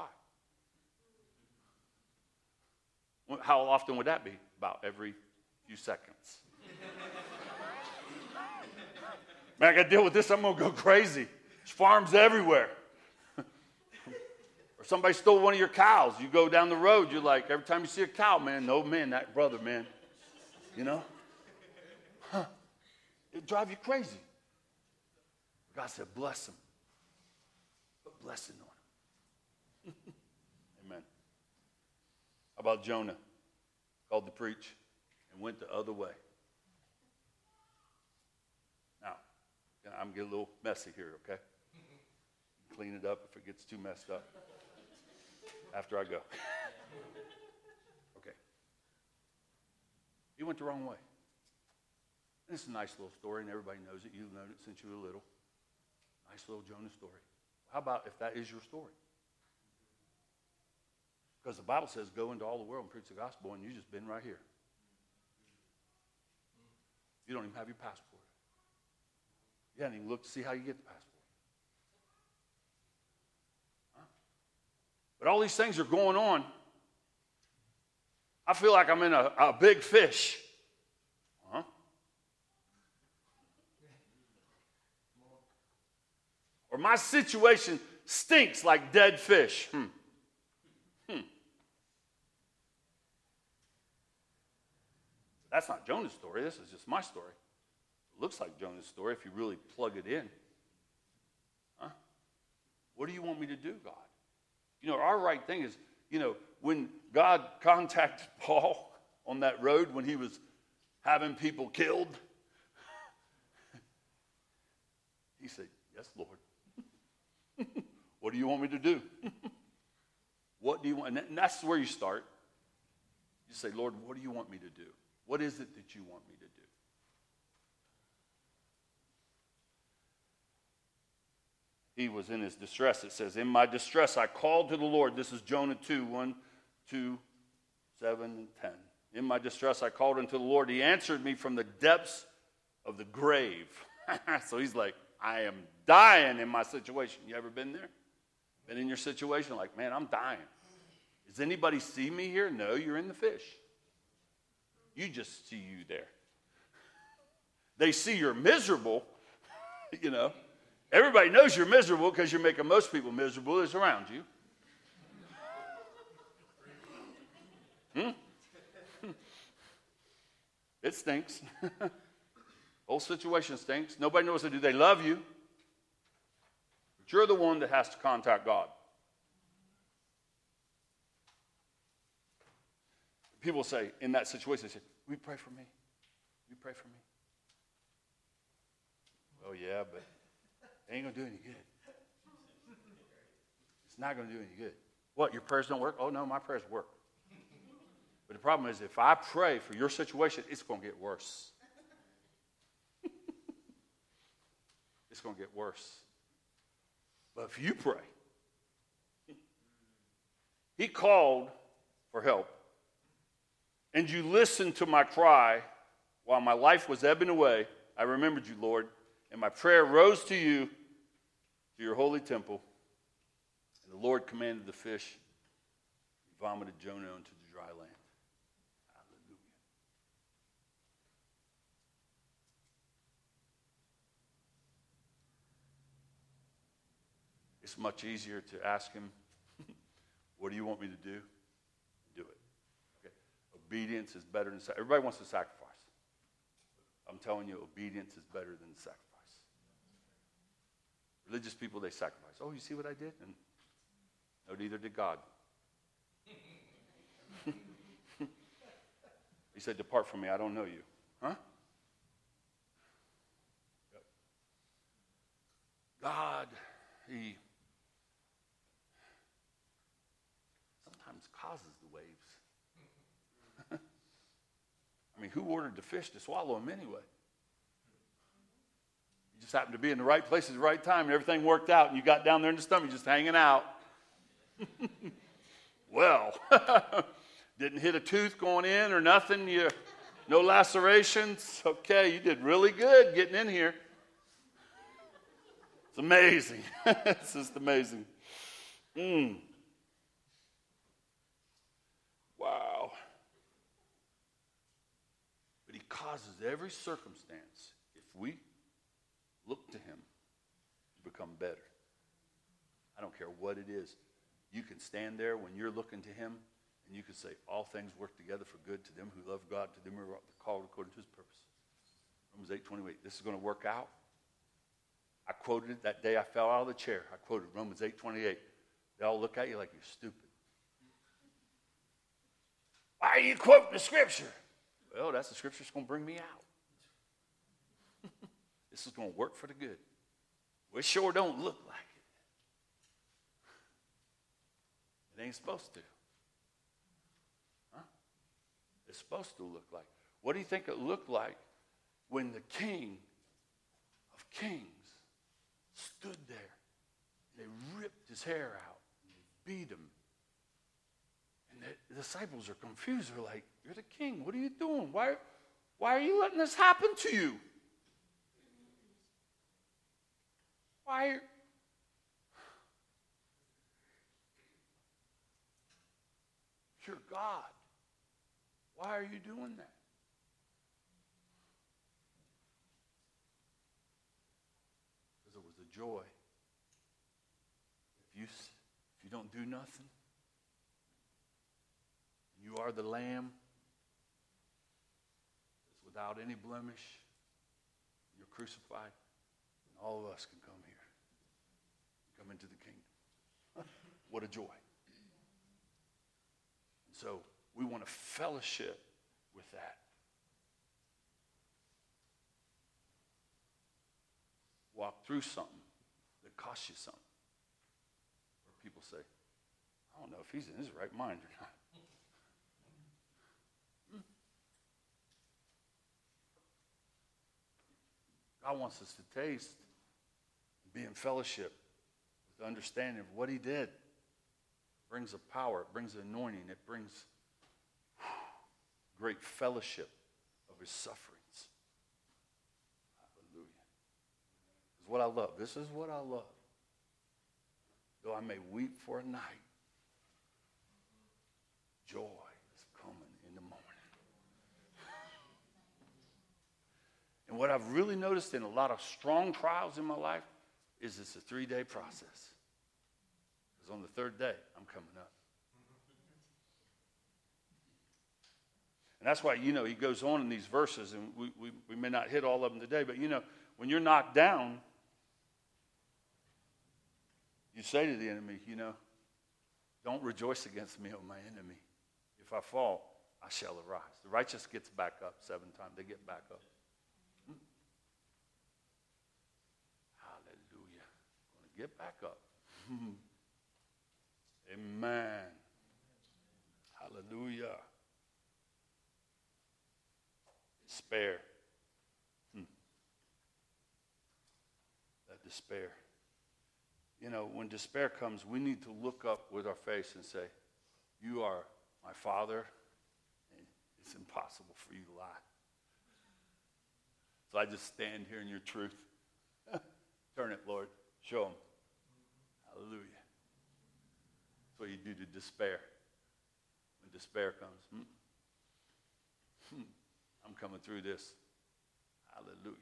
How often would that be? About every few seconds. Man, I got to deal with this. I'm going to go crazy. There's farms everywhere. Or somebody stole one of your cows. You go down the road, you're like, every time you see a cow, man, no, man, that brother, man. You know? Huh. It'd drive you crazy. God said, bless him. Put blessing on him. Amen. How about Jonah? Called to preach and went the other way. Now, I'm getting a little messy here, okay? Clean it up if it gets too messed up after I go. Okay. He went the wrong way. And it's a nice little story, and everybody knows it. You've known it since you were little. Nice little Jonah story. How about if that is your story? Because the Bible says, go into all the world and preach the gospel, and you've just been right here. You don't even have your passport. You haven't even looked to see how you get the passport. Huh? But all these things are going on. I feel like I'm in a, a big fish. Huh? Or my situation stinks like dead fish. Hmm. Hmm. That's not Jonah's story. This is just my story. It looks like Jonah's story if you really plug it in. Huh? What What do you want me to do, God? You know, our right thing is, you know, when God contacted Paul on that road when he was having people killed, he said, yes, Lord. What do you want me to do? What do you want? And that's where you start. You say, Lord, what do you want me to do? What is it that you want me to do? He was in his distress. It says, in my distress, I called to the Lord. This is Jonah two, one, two, seven, and ten. In my distress, I called unto the Lord. He answered me from the depths of the grave. So he's like, I am dying in my situation. You ever been there? Been in your situation? Like, man, I'm dying. Does anybody see me here? No, you're in the fish. You just see you there. They see you're miserable, you know. Everybody knows you're miserable because you're making most people miserable that's around you. Hmm? It stinks. Whole situation stinks. Nobody knows what to do. They love you. But you're the one that has to contact God. People say in that situation, they say, will you pray for me? Will you pray for me? Oh, yeah, but it ain't going to do any good. It's not going to do any good. What, your prayers don't work? Oh, no, my prayers work. But the problem is if I pray for your situation, it's going to get worse. It's going to get worse. But if you pray, he called for help, and you listened to my cry while my life was ebbing away. I remembered you, Lord, and my prayer rose to you, to your holy temple. And the Lord commanded the fish, he vomited Jonah into the dry land. Hallelujah. It's much easier to ask him, what do you want me to do? Do it. Okay. Obedience is better than sacrifice. Everybody wants to sacrifice. I'm telling you, obedience is better than sacrifice. Religious people, they sacrifice. Oh, you see what I did? And no, neither did God. He said, depart from me, I don't know you. Huh? Yep. God, he sometimes causes the waves. I mean, who ordered the fish to swallow him anyway? You just happened to be in the right place at the right time, and everything worked out, and you got down there in the stomach just hanging out. Well, didn't hit a tooth going in or nothing. You, no lacerations. Okay, you did really good getting in here. It's amazing. It's just amazing. Mm. Wow. But he causes every circumstance, if we look to him, to become better. I don't care what it is. You can stand there when you're looking to him, and you can say, all things work together for good to them who love God, to them who are called according to his purpose. Romans eight twenty-eight. This is going to work out. I quoted it that day I fell out of the chair. I quoted Romans eight twenty-eight. They all look at you like you're stupid. Why are you quoting the scripture? Well, that's the scripture that's going to bring me out. This is going to work for the good. Well, it sure don't look like it. It ain't supposed to. Huh? It's supposed to look like. What do you think it looked like when the King of Kings stood there? They ripped his hair out and they beat him. And the disciples are confused. They're like, you're the king. What are you doing? Why, why are you letting this happen to you? Why? Are... You're God. Why are you doing that? Because it was a joy. If you, if you don't do nothing, you are the Lamb that's without any blemish. You're crucified, and all of us can come here, come into the kingdom. What a joy. So we want to fellowship with that. Walk through something that costs you something. Where people say, I don't know if he's in his right mind or not. God wants us to taste and be in fellowship with the understanding of what he did. It brings a power, it brings an anointing, it brings great fellowship of his sufferings. Hallelujah. This is what I love. This is what I love. Though I may weep for a night, joy is coming in the morning. And what I've really noticed in a lot of strong trials in my life is it's a three-day process. Because on the third day, I'm coming up. And that's why, you know, he goes on in these verses, and we, we, we may not hit all of them today, but, you know, when you're knocked down, you say to the enemy, you know, don't rejoice against me, O my enemy. If I fall, I shall arise. The righteous gets back up seven times. They get back up. Hmm. Hallelujah. I'm going to get back up. Amen. Hallelujah. Despair. Hmm. That despair. You know, when despair comes, we need to look up with our face and say, you are my Father, and it's impossible for you to lie. So I just stand here in your truth. Turn it, Lord. Show them. Hallelujah. That's what you do to despair. When despair comes, hmm, hmm, I'm coming through this. Hallelujah.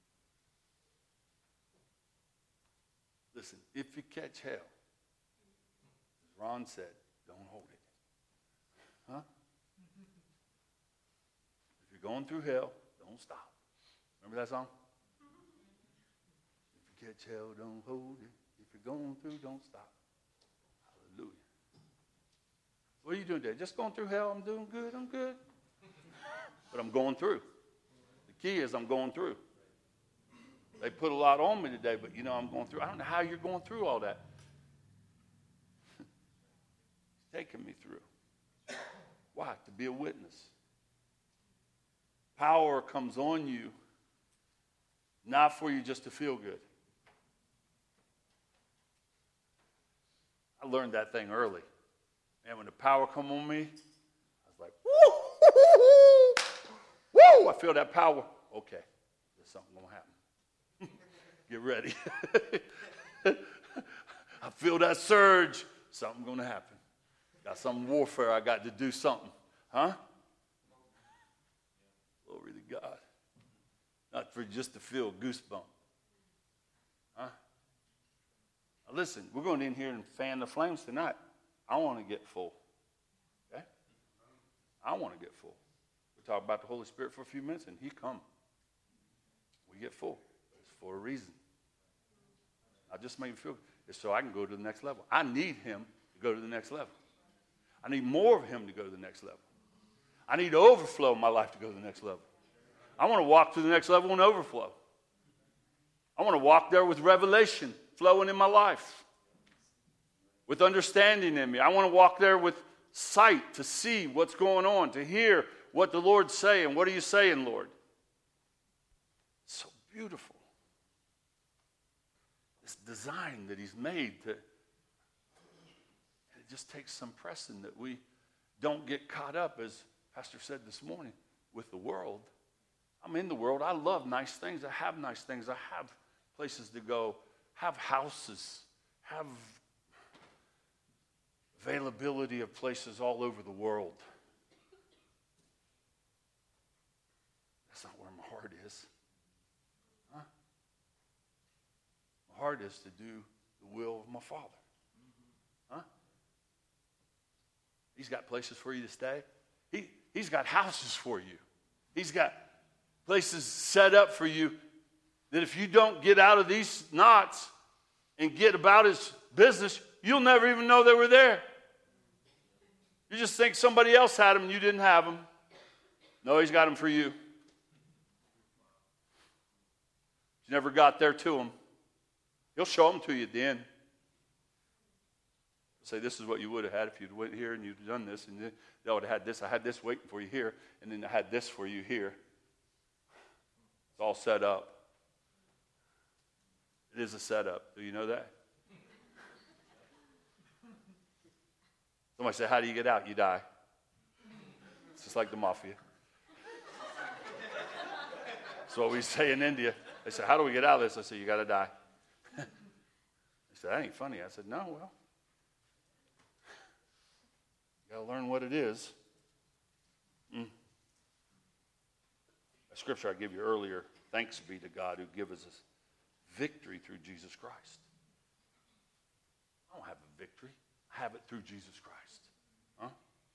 Listen, if you catch hell, as Ron said, don't hold it. Huh? If you're going through hell, don't stop. Remember that song? If you catch hell, don't hold it. If you're going through, don't stop. Hallelujah. What are you doing today? Just going through hell? I'm doing good, I'm good. But I'm going through. The key is I'm going through. They put a lot on me today, but you know I'm going through. I don't know how you're going through all that. He's taking me through. Why? To be a witness. Power comes on you, not for you just to feel good. I learned that thing early. And when the power come on me, I was like, woo, woo, I feel that power. Okay, there's something going to happen. Get ready. I feel that surge. Something going to happen. Got some warfare. I got to do something. Huh? Glory to God. Not for just to feel goosebump. Huh? Now listen, we're going in here and fan the flames tonight. I want to get full. Okay? I want to get full. We talk about the Holy Spirit for a few minutes, and he come. We get full. It's for a reason. I just make me feel it's so I can go to the next level. I need him to go to the next level. I need more of him to go to the next level. I need overflow in my life to go to the next level. I want to walk to the next level and overflow. I want to walk there with revelation flowing in my life, with understanding in me. I want to walk there with sight to see what's going on, to hear what the Lord's saying. What are you saying, Lord? It's so beautiful. This design that he's made to, and it just takes some pressing that we don't get caught up, as Pastor said this morning, with the world. I'm in the world. I love nice things. I have nice things. I have places to go, have houses, have availability of places all over the world. That's not where my heart is. Huh? My heart is to do the will of my Father. Huh? He's got places for you to stay. He, he's got houses for you. He's got places set up for you that if you don't get out of these knots and get about his business, You'll never even know they were there. You just think somebody else had them and you didn't have them. No, he's got them for you. You never got there to him. He'll show them to you at the end. Say, this is what you would have had if you'd went here and you'd done this, and they would have had this. I had this waiting for you here, and then I had this for you here. It's all set up. It is a setup. Do you know that? Somebody said, how do you get out? You die. It's just like the mafia. That's what we say in India. They said, how do we get out of this? I said, you got to die. They said, that ain't funny. I said, no, well. You got to learn what it is. Mm. A scripture I gave you earlier, thanks be to God who gives us victory through Jesus Christ. I don't have a victory. I have it through Jesus Christ. Huh?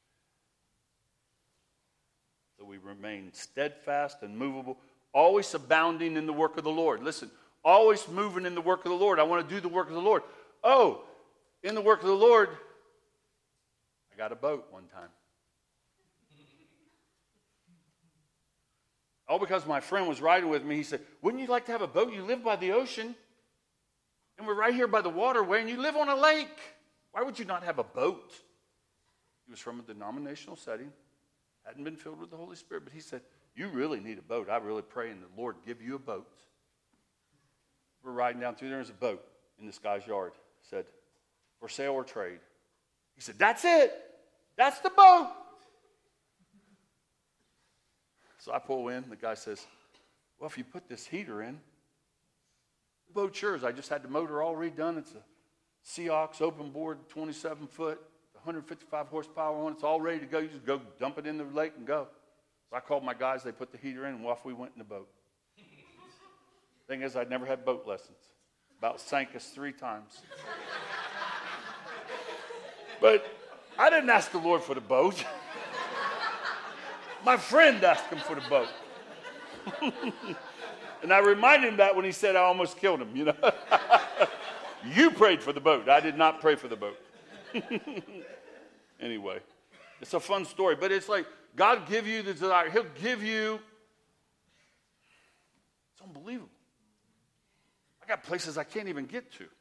So we remain steadfast and movable, always abounding in the work of the Lord. Listen, always moving in the work of the Lord. I want to do the work of the Lord. Oh, in the work of the Lord, I got a boat one time. All because my friend was riding with me. He said, wouldn't you like to have a boat? You live by the ocean. And we're right here by the waterway, and you live on a lake. Why would you not have a boat? He was from a denominational setting. Hadn't been filled with the Holy Spirit. But he said, you really need a boat. I really pray, and the Lord give you a boat. We're riding down through there. There's a boat in this guy's yard. It said, for sale or trade. He said, that's it. That's the boat. So I pull in. The guy says, well, if you put this heater in, the boat's yours. I just had the motor all redone. It's a Seahawks open board, twenty-seven foot, one hundred fifty-five horsepower on it. It's all ready to go. You just go dump it in the lake and go. So I called my guys. They put the heater in, and off we went in the boat. Thing is, I'd never had boat lessons. About sank us three times. But I didn't ask the Lord for the boat. My friend asked him for the boat. And I reminded him that when he said I almost killed him, you know. You prayed for the boat. I did not pray for the boat. Anyway, it's a fun story. But it's like God give you the desire. He'll give you. It's unbelievable. I got places I can't even get to.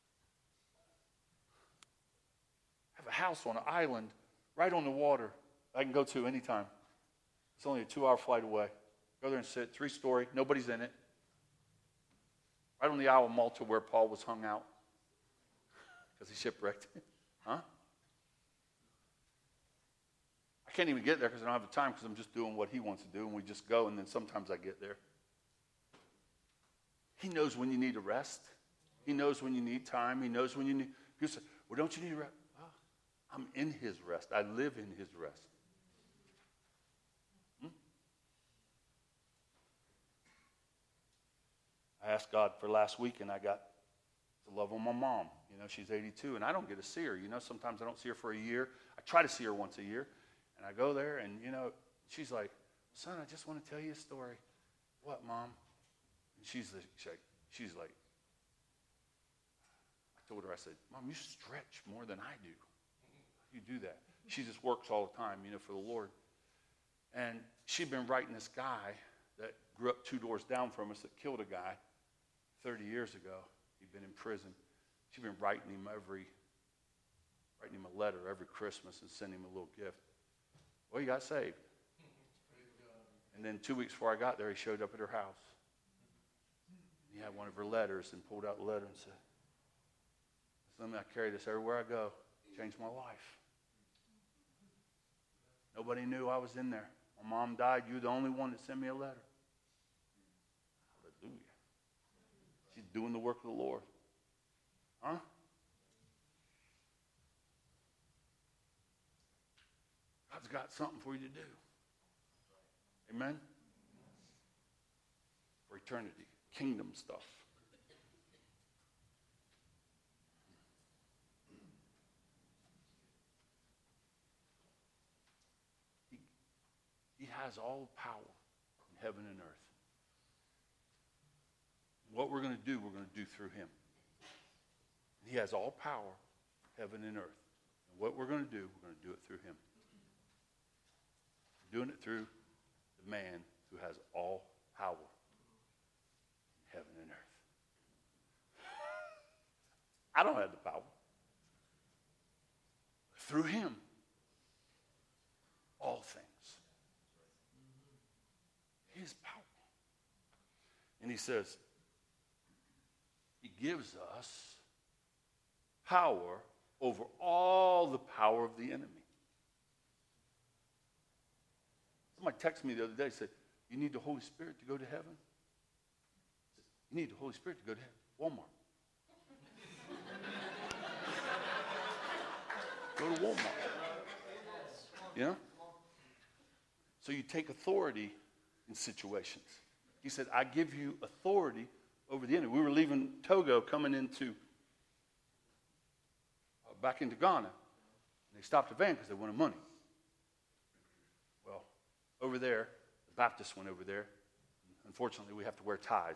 I have a house on an island right on the water I can go to anytime. It's only a two-hour flight away. Go there and sit, three-story, nobody's in it. Right on the Isle of Malta where Paul was hung out because he shipwrecked. Huh? I can't even get there because I don't have the time because I'm just doing what he wants to do, and we just go, and then sometimes I get there. He knows when you need a rest. He knows when you need time. He knows when you need. People say, well, don't you need rest? Oh, I'm in his rest. I live in his rest. I asked God for last week, and I got to love on my mom. You know, she's eighty-two, and I don't get to see her. You know, sometimes I don't see her for a year. I try to see her once a year, and I go there, and, you know, she's like, son, I just want to tell you a story. What, Mom? And she's like, she's like, I told her, I said, Mom, you stretch more than I do. You do that. She just works all the time, you know, for the Lord. And she'd been writing this guy that grew up two doors down from us that killed a guy thirty years ago. He'd been in prison. She'd been writing him every, writing him a letter every Christmas and sending him a little gift. Well, he got saved. And then two weeks before I got there, he showed up at her house. He had one of her letters and pulled out the letter and said, "Let me, I carry this everywhere I go. It changed my life. Nobody knew I was in there. My mom died. You're the only one that sent me a letter." Hallelujah. She's doing the work of the Lord. Huh? God's got something for you to do. Amen? For eternity. Kingdom stuff. He, he has all power in heaven and earth. What we're going to do, we're going to do through him. He has all power heaven and earth. And what we're going to do, we're going to do it through him. We're doing it through the man who has all power in heaven and earth. I don't have the power. Through him, all things. His power. And he says, he gives us power over all the power of the enemy. Somebody texted me the other day and said, you need the Holy Spirit to go to heaven? You need the Holy Spirit to go to heaven. Walmart. Go to Walmart. You know? So you take authority in situations. He said, I give you authority over the enemy. We were leaving Togo, coming into, uh, back into Ghana. And they stopped the van because they wanted money. Well, over there, the Baptists went over there. Unfortunately, we have to wear ties.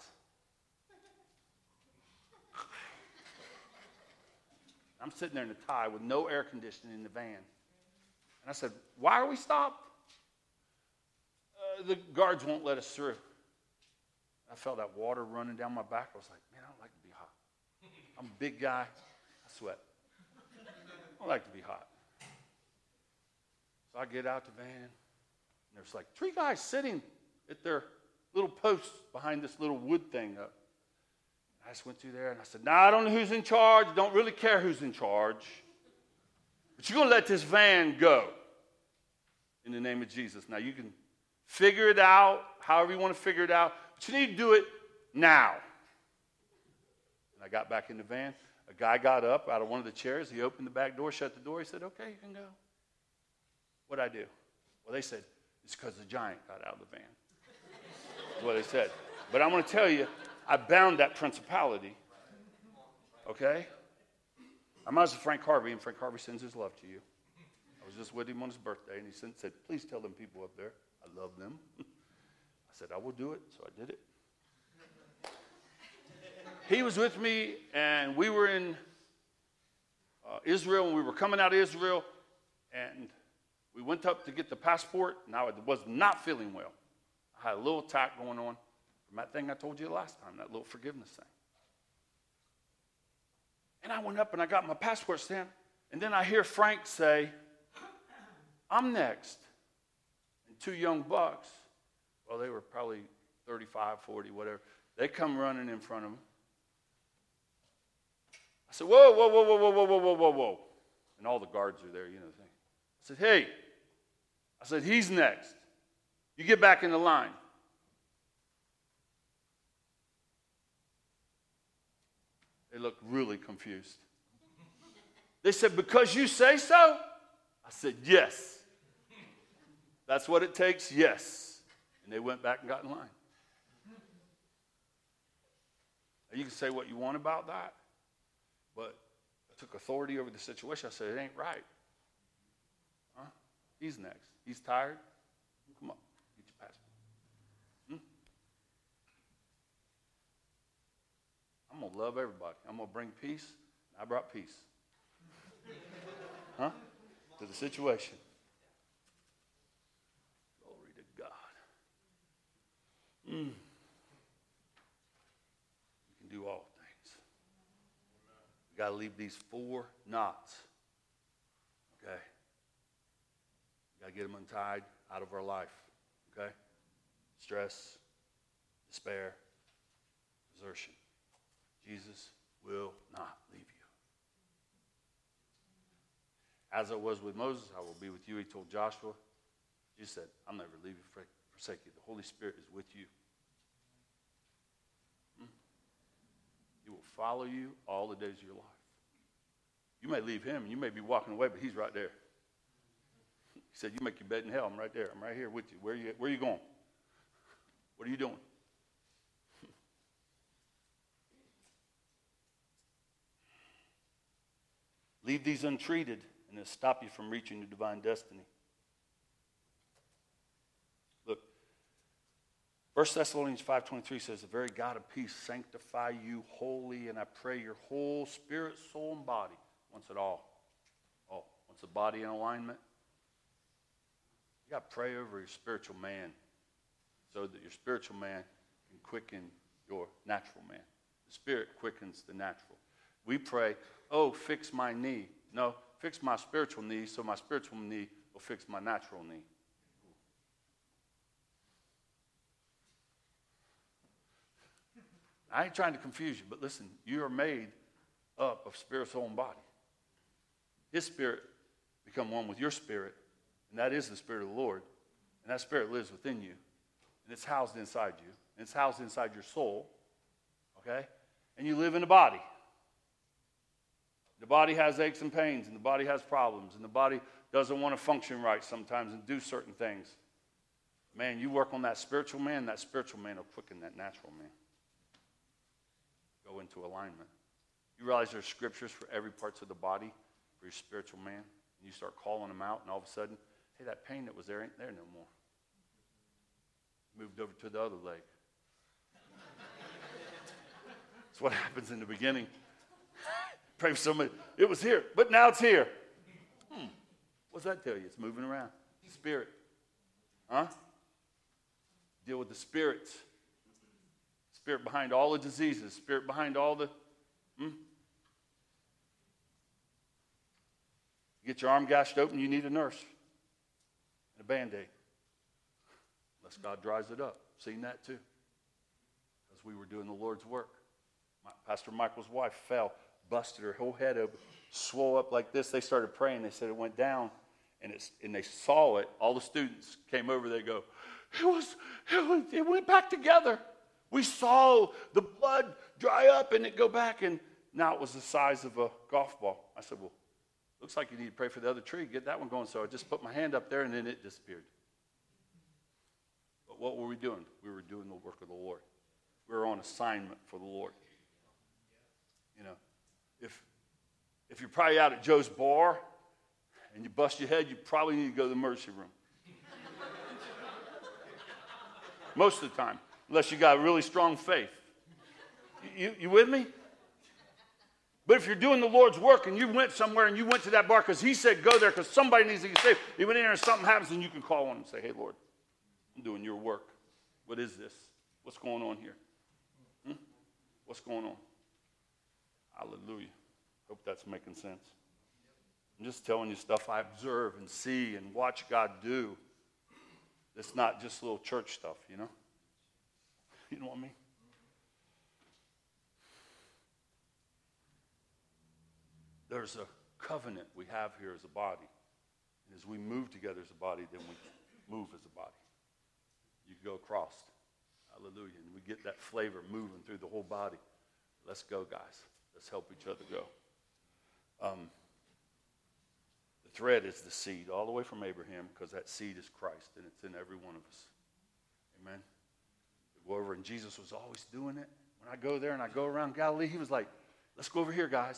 I'm sitting there in a tie with no air conditioning in the van. And I said, why are we stopped? Uh, the guards won't let us through. I felt that water running down my back. I was like, man, I don't like to be hot. I'm a big guy. I sweat. I don't like to be hot. So I get out the van, and there's like three guys sitting at their little posts behind this little wood thing up. I just went through there, and I said, no, nah, I don't know who's in charge. Don't really care who's in charge. But you're going to let this van go in the name of Jesus. Now, you can figure it out however you want to figure it out, but you need to do it now. And I got back in the van. A guy got up out of one of the chairs. He opened the back door, shut the door. He said, okay, you can go. What'd I do? Well, they said, it's because the giant got out of the van. That's what they said. But I'm going to tell you, I bound that principality. Okay? I'm out with Frank Harvey, and Frank Harvey sends his love to you. I was just with him on his birthday, and he sent, said, please tell them people up there I love them. I said, I will do it, so I did it. He was with me, and we were in uh, Israel, and we were coming out of Israel, and we went up to get the passport, and I was not feeling well. I had a little attack going on from that thing I told you last time, that little forgiveness thing. And I went up and I got my passport stamp, and then I hear Frank say, I'm next. And two young bucks, well, they were probably thirty-five, forty, whatever. They come running in front of him. I said, whoa, whoa, whoa, whoa, whoa, whoa, whoa, whoa, whoa, whoa. And all the guards are there, you know the thing. I said, hey. I said, he's next. You get back in the line. They looked really confused. They said, because you say so? I said, yes. That's what it takes? Yes. And they went back and got in line. Now, you can say what you want about that, but I took authority over the situation. I said, it ain't right. Huh? He's next. He's tired. Come on, get your passport. Hmm? I'm going to love everybody. I'm going to bring peace. I brought peace. Huh? To the situation. Glory to God. Mm. You can do all things. We got to leave these four knots. Okay? We got to get them untied out of our life. Okay? Stress, despair, desertion. Jesus will not leave you. As I was with Moses, I will be with you. He told Joshua. Jesus said, I'll never leave you, forsake you. The Holy Spirit is with you. Hmm? He will follow you all the days of your life. You may leave him, and you may be walking away, but he's right there. He said, you make your bed in hell. I'm right there. I'm right here with you. Where are you, where are you going? What are you doing? Leave these untreated, and it'll stop you from reaching your divine destiny. Look, First Thessalonians five twenty-three says, the very God of peace sanctify you wholly, and I pray your whole spirit, soul, and body, once and all, wants the body in alignment. You got to pray over your spiritual man so that your spiritual man can quicken your natural man. The Spirit quickens the natural. We pray, oh, fix my knee. No, fix my spiritual knee so my spiritual knee will fix my natural knee. I ain't trying to confuse you, but listen, you are made up of spirit, soul, and body. His spirit become one with your spirit, and that is the Spirit of the Lord. And that spirit lives within you. And it's housed inside you. And it's housed inside your soul. Okay? And you live in a body. The body has aches and pains, and the body has problems, and the body doesn't want to function right sometimes and do certain things. Man, you work on that spiritual man, that spiritual man will quicken that natural man. Go into alignment. You realize there's scriptures for every parts of the body for your spiritual man, and you start calling them out, and all of a sudden, hey, that pain that was there ain't there no more. Moved over to the other leg. That's what happens in the beginning. Pray for somebody. It was here, but now it's here. Hmm. What's that tell you? It's moving around. Spirit. Huh? Deal with the spirits. Spirit behind all the diseases. Spirit behind all the... Hmm? You get your arm gashed open, you need a nurse. And a Band-Aid. Unless God dries it up. Seen that too. Because we were doing the Lord's work. My, Pastor Michael's wife fell, busted her whole head open, swole up like this. They started praying. They said it went down, and it's and they saw it. All the students came over. They go, it was, it was, it went back together. We saw the blood dry up and it go back, and now it was the size of a golf ball. I said, well, looks like you need to pray for the other tree. Get that one going. So I just put my hand up there, and then it disappeared. But what were we doing? We were doing the work of the Lord. We were on assignment for the Lord. You know, if if you're probably out at Joe's bar and you bust your head, you probably need to go to the emergency room. Most of the time, unless you got really strong faith. You, you with me? But if you're doing the Lord's work and you went somewhere and you went to that bar because he said go there because somebody needs to get saved, you went in there and something happens, and you can call on him and say, hey, Lord, I'm doing your work. What is this? What's going on here? Hmm? What's going on? Hallelujah. Hope that's making sense. I'm just telling you stuff I observe and see and watch God do. It's not just little church stuff, you know? You know what I mean? There's a covenant we have here as a body. And as we move together as a body, then we move as a body. You go across. Hallelujah. And we get that flavor moving through the whole body. Let's go, guys. Let's help each other go. Um, the thread is the seed, all the way from Abraham, because that seed is Christ, and it's in every one of us. Amen. We go over, and Jesus was always doing it. When I go there and I go around Galilee, he was like, let's go over here, guys.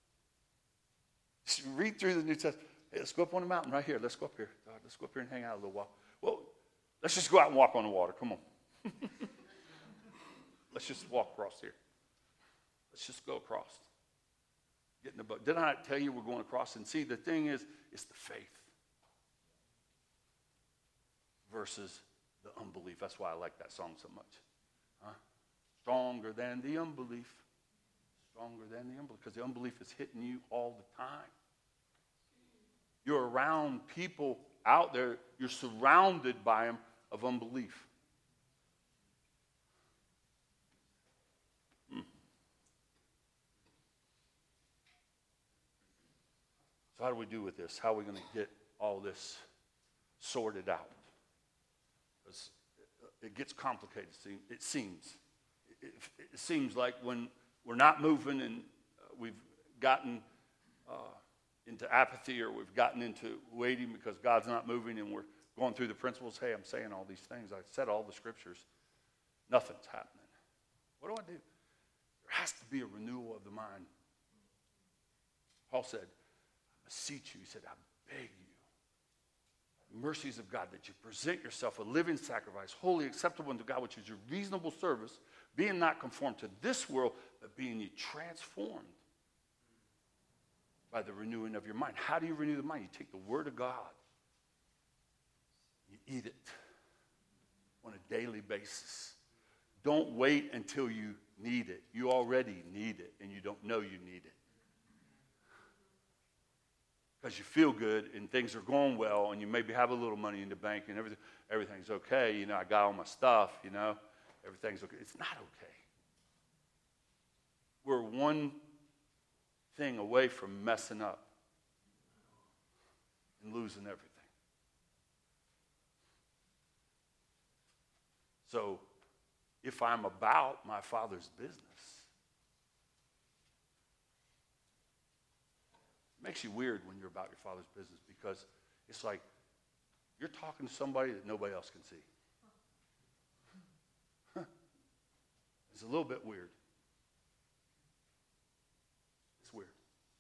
Just read through the New Testament. Hey, let's go up on the mountain right here. Let's go up here. God, let's go up here and hang out a little while. Well, let's just go out and walk on the water. Come on. Let's just walk across here. Let's just go across. Get in the boat. Did I not tell you we're going across? And see, the thing is, it's the faith versus the unbelief. That's why I like that song so much. Huh? Stronger than the unbelief. Stronger than the unbelief. Because the unbelief is hitting you all the time. You're around people out there. You're surrounded by them of unbelief. Hmm. So how do we do with this? How are we going to get all this sorted out? Because it gets complicated, it seems. It, it seems like when we're not moving and we've gotten uh, into apathy, or we've gotten into waiting because God's not moving, and we're going through the principles. Hey, I'm saying all these things. I said all the scriptures. Nothing's happening. What do I do? There has to be a renewal of the mind. Paul said, I beseech you. He said, I beg you. The mercies of God, that you present yourself a living sacrifice, wholly acceptable unto God, which is your reasonable service, being not conformed to this world, but being ye transformed. by the renewing of your mind. How do you renew the mind? You take the Word of God. You eat it on a daily basis. Don't wait until you need it. You already need it, and you don't know you need it. Because you feel good, and things are going well, and you maybe have a little money in the bank, and everything, everything's okay. You know, I got all my stuff, you know. Everything's okay. It's not okay. We're one thing away from messing up and losing everything. So, if I'm about my Father's business, it makes you weird when you're about your Father's business, because it's like you're talking to somebody that nobody else can see. Huh. It's a little bit weird. It's weird.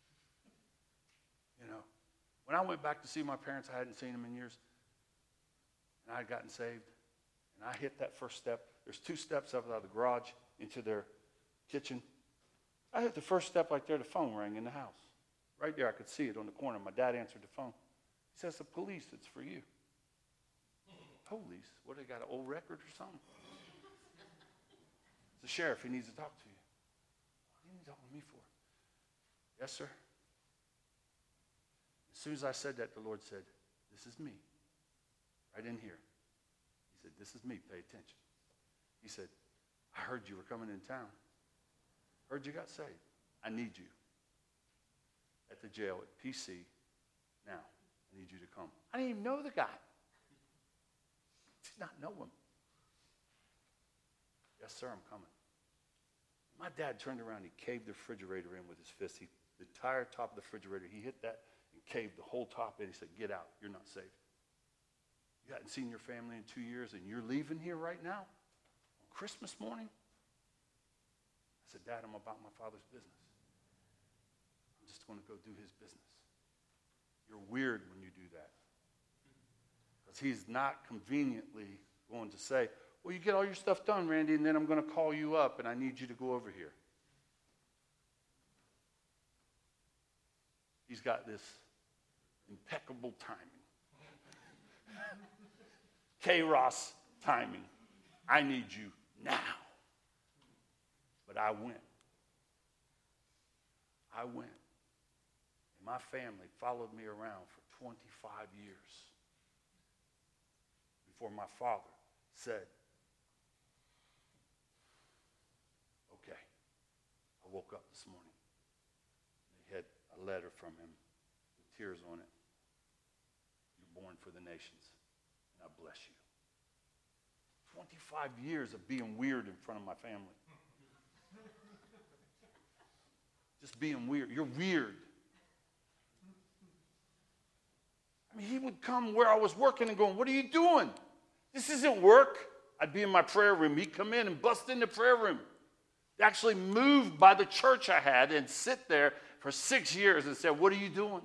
You know, when I went back to see my parents, I hadn't seen them in years, and I had gotten saved, and I hit that first step. There's two steps up out of the garage into their kitchen. I hit the first step right there, the phone rang in the house. Right there, I could see it on the corner. My dad answered the phone. He says, the police, it's for you. Police? What, they got an old record or something? It's the sheriff, he needs to talk to you. What do you need to talk to me for? Yes, sir. As soon as I said that, the Lord said, this is me. Right in here. He said, this is me, pay attention. He said, I heard you were coming in town. Heard you got saved. I need you at the jail at P C now. I need you to come. I didn't even know the guy. Did not know him. Yes, sir, I'm coming. My dad turned around, he caved the refrigerator in with his fist. He, the entire top of the refrigerator, he hit that and caved the whole top in. He said, get out, you're not saved. You hadn't seen your family in two years and you're leaving here right now? On Christmas morning? I said, Dad, I'm about my Father's business. I'm just going to go do his business. You're weird when you do that. Because he's not conveniently going to say, well, you get all your stuff done, Randy, and then I'm going to call you up and I need you to go over here. He's got this impeccable timing. Kairos timing. I need you now. But I went. I went. And my family followed me around for twenty-five years before my father said, okay. I woke up this morning. They had a letter from him with tears on it. You're born for the nations, and I bless you. twenty-five years of being weird in front of my family. Just being weird. You're weird. I mean, he would come where I was working and going, what are you doing? This isn't work. I'd be in my prayer room. He'd come in and bust in the prayer room. Actually moved by the church I had and sit there for six years and said, what are you doing?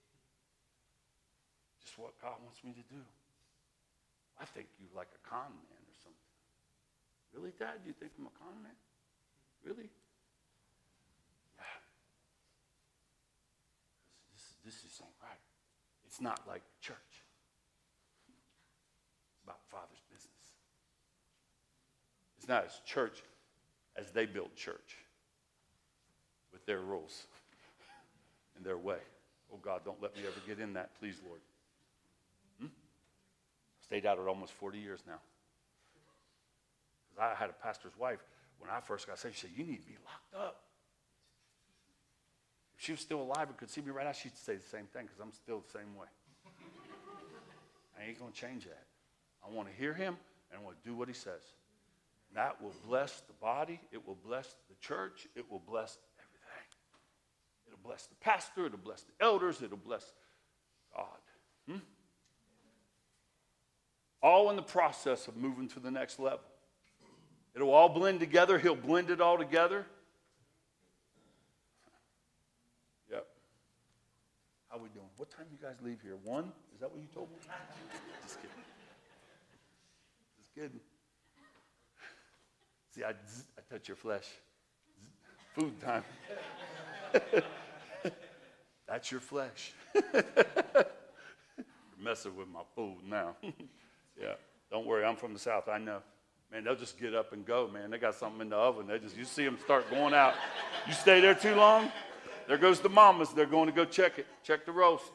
Just what God wants me to do. I think you like a con man or something. Really, Dad? Do you think I'm a con man? Really? Yeah. This, this isn't right. It's not like church. It's about Father's business. It's not as church as they build church with their rules and their way. Oh, God, don't let me ever get in that, please, Lord. Hmm? Stayed out it almost forty years now. Because I had a pastor's wife, when I first got saved, she said, you need to be locked up. If she was still alive and could see me right now, she'd say the same thing, because I'm still the same way. I ain't going to change that. I want to hear him, and I want to do what he says. That will bless the body. It will bless the church. It will bless everything. It'll bless the pastor. It'll bless the elders. It'll bless God. Hmm? All in the process of moving to the next level. It'll all blend together. He'll blend it all together. Yep. How we doing? What time you guys leave here? One? Is that what you told me? Just kidding. Just kidding. See, I, I touch your flesh. Food time. That's That's your flesh. You're messing with my food now. Yeah, don't worry. I'm from the South. I know. Man, they'll just get up and go, man. They got something in the oven. They just, you see them start going out. You stay there too long, there goes the mamas. They're going to go check it. Check the roast.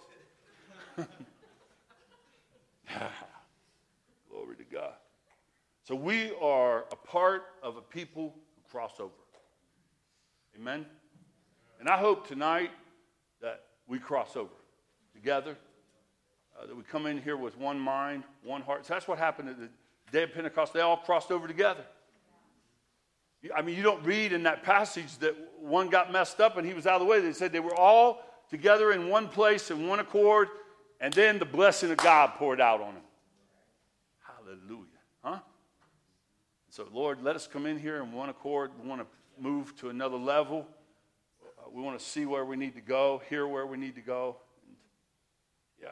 Glory to God. So we are a part of a people who cross over. Amen? And I hope tonight that we cross over together, uh, that we come in here with one mind, one heart. So that's what happened at the day of Pentecost. They all crossed over together. I mean, you don't read in that passage that one got messed up and he was out of the way. They said they were all together in one place in one accord, and then the blessing of God poured out on them. Hallelujah. Huh? So, Lord, let us come in here in one accord. We want to move to another level. Uh, we want to see where we need to go, hear where we need to go. And, yeah.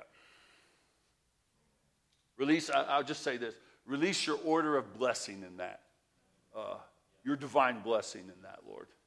Release, I, I'll just say this. Release your order of blessing in that. Uh, your divine blessing in that, Lord.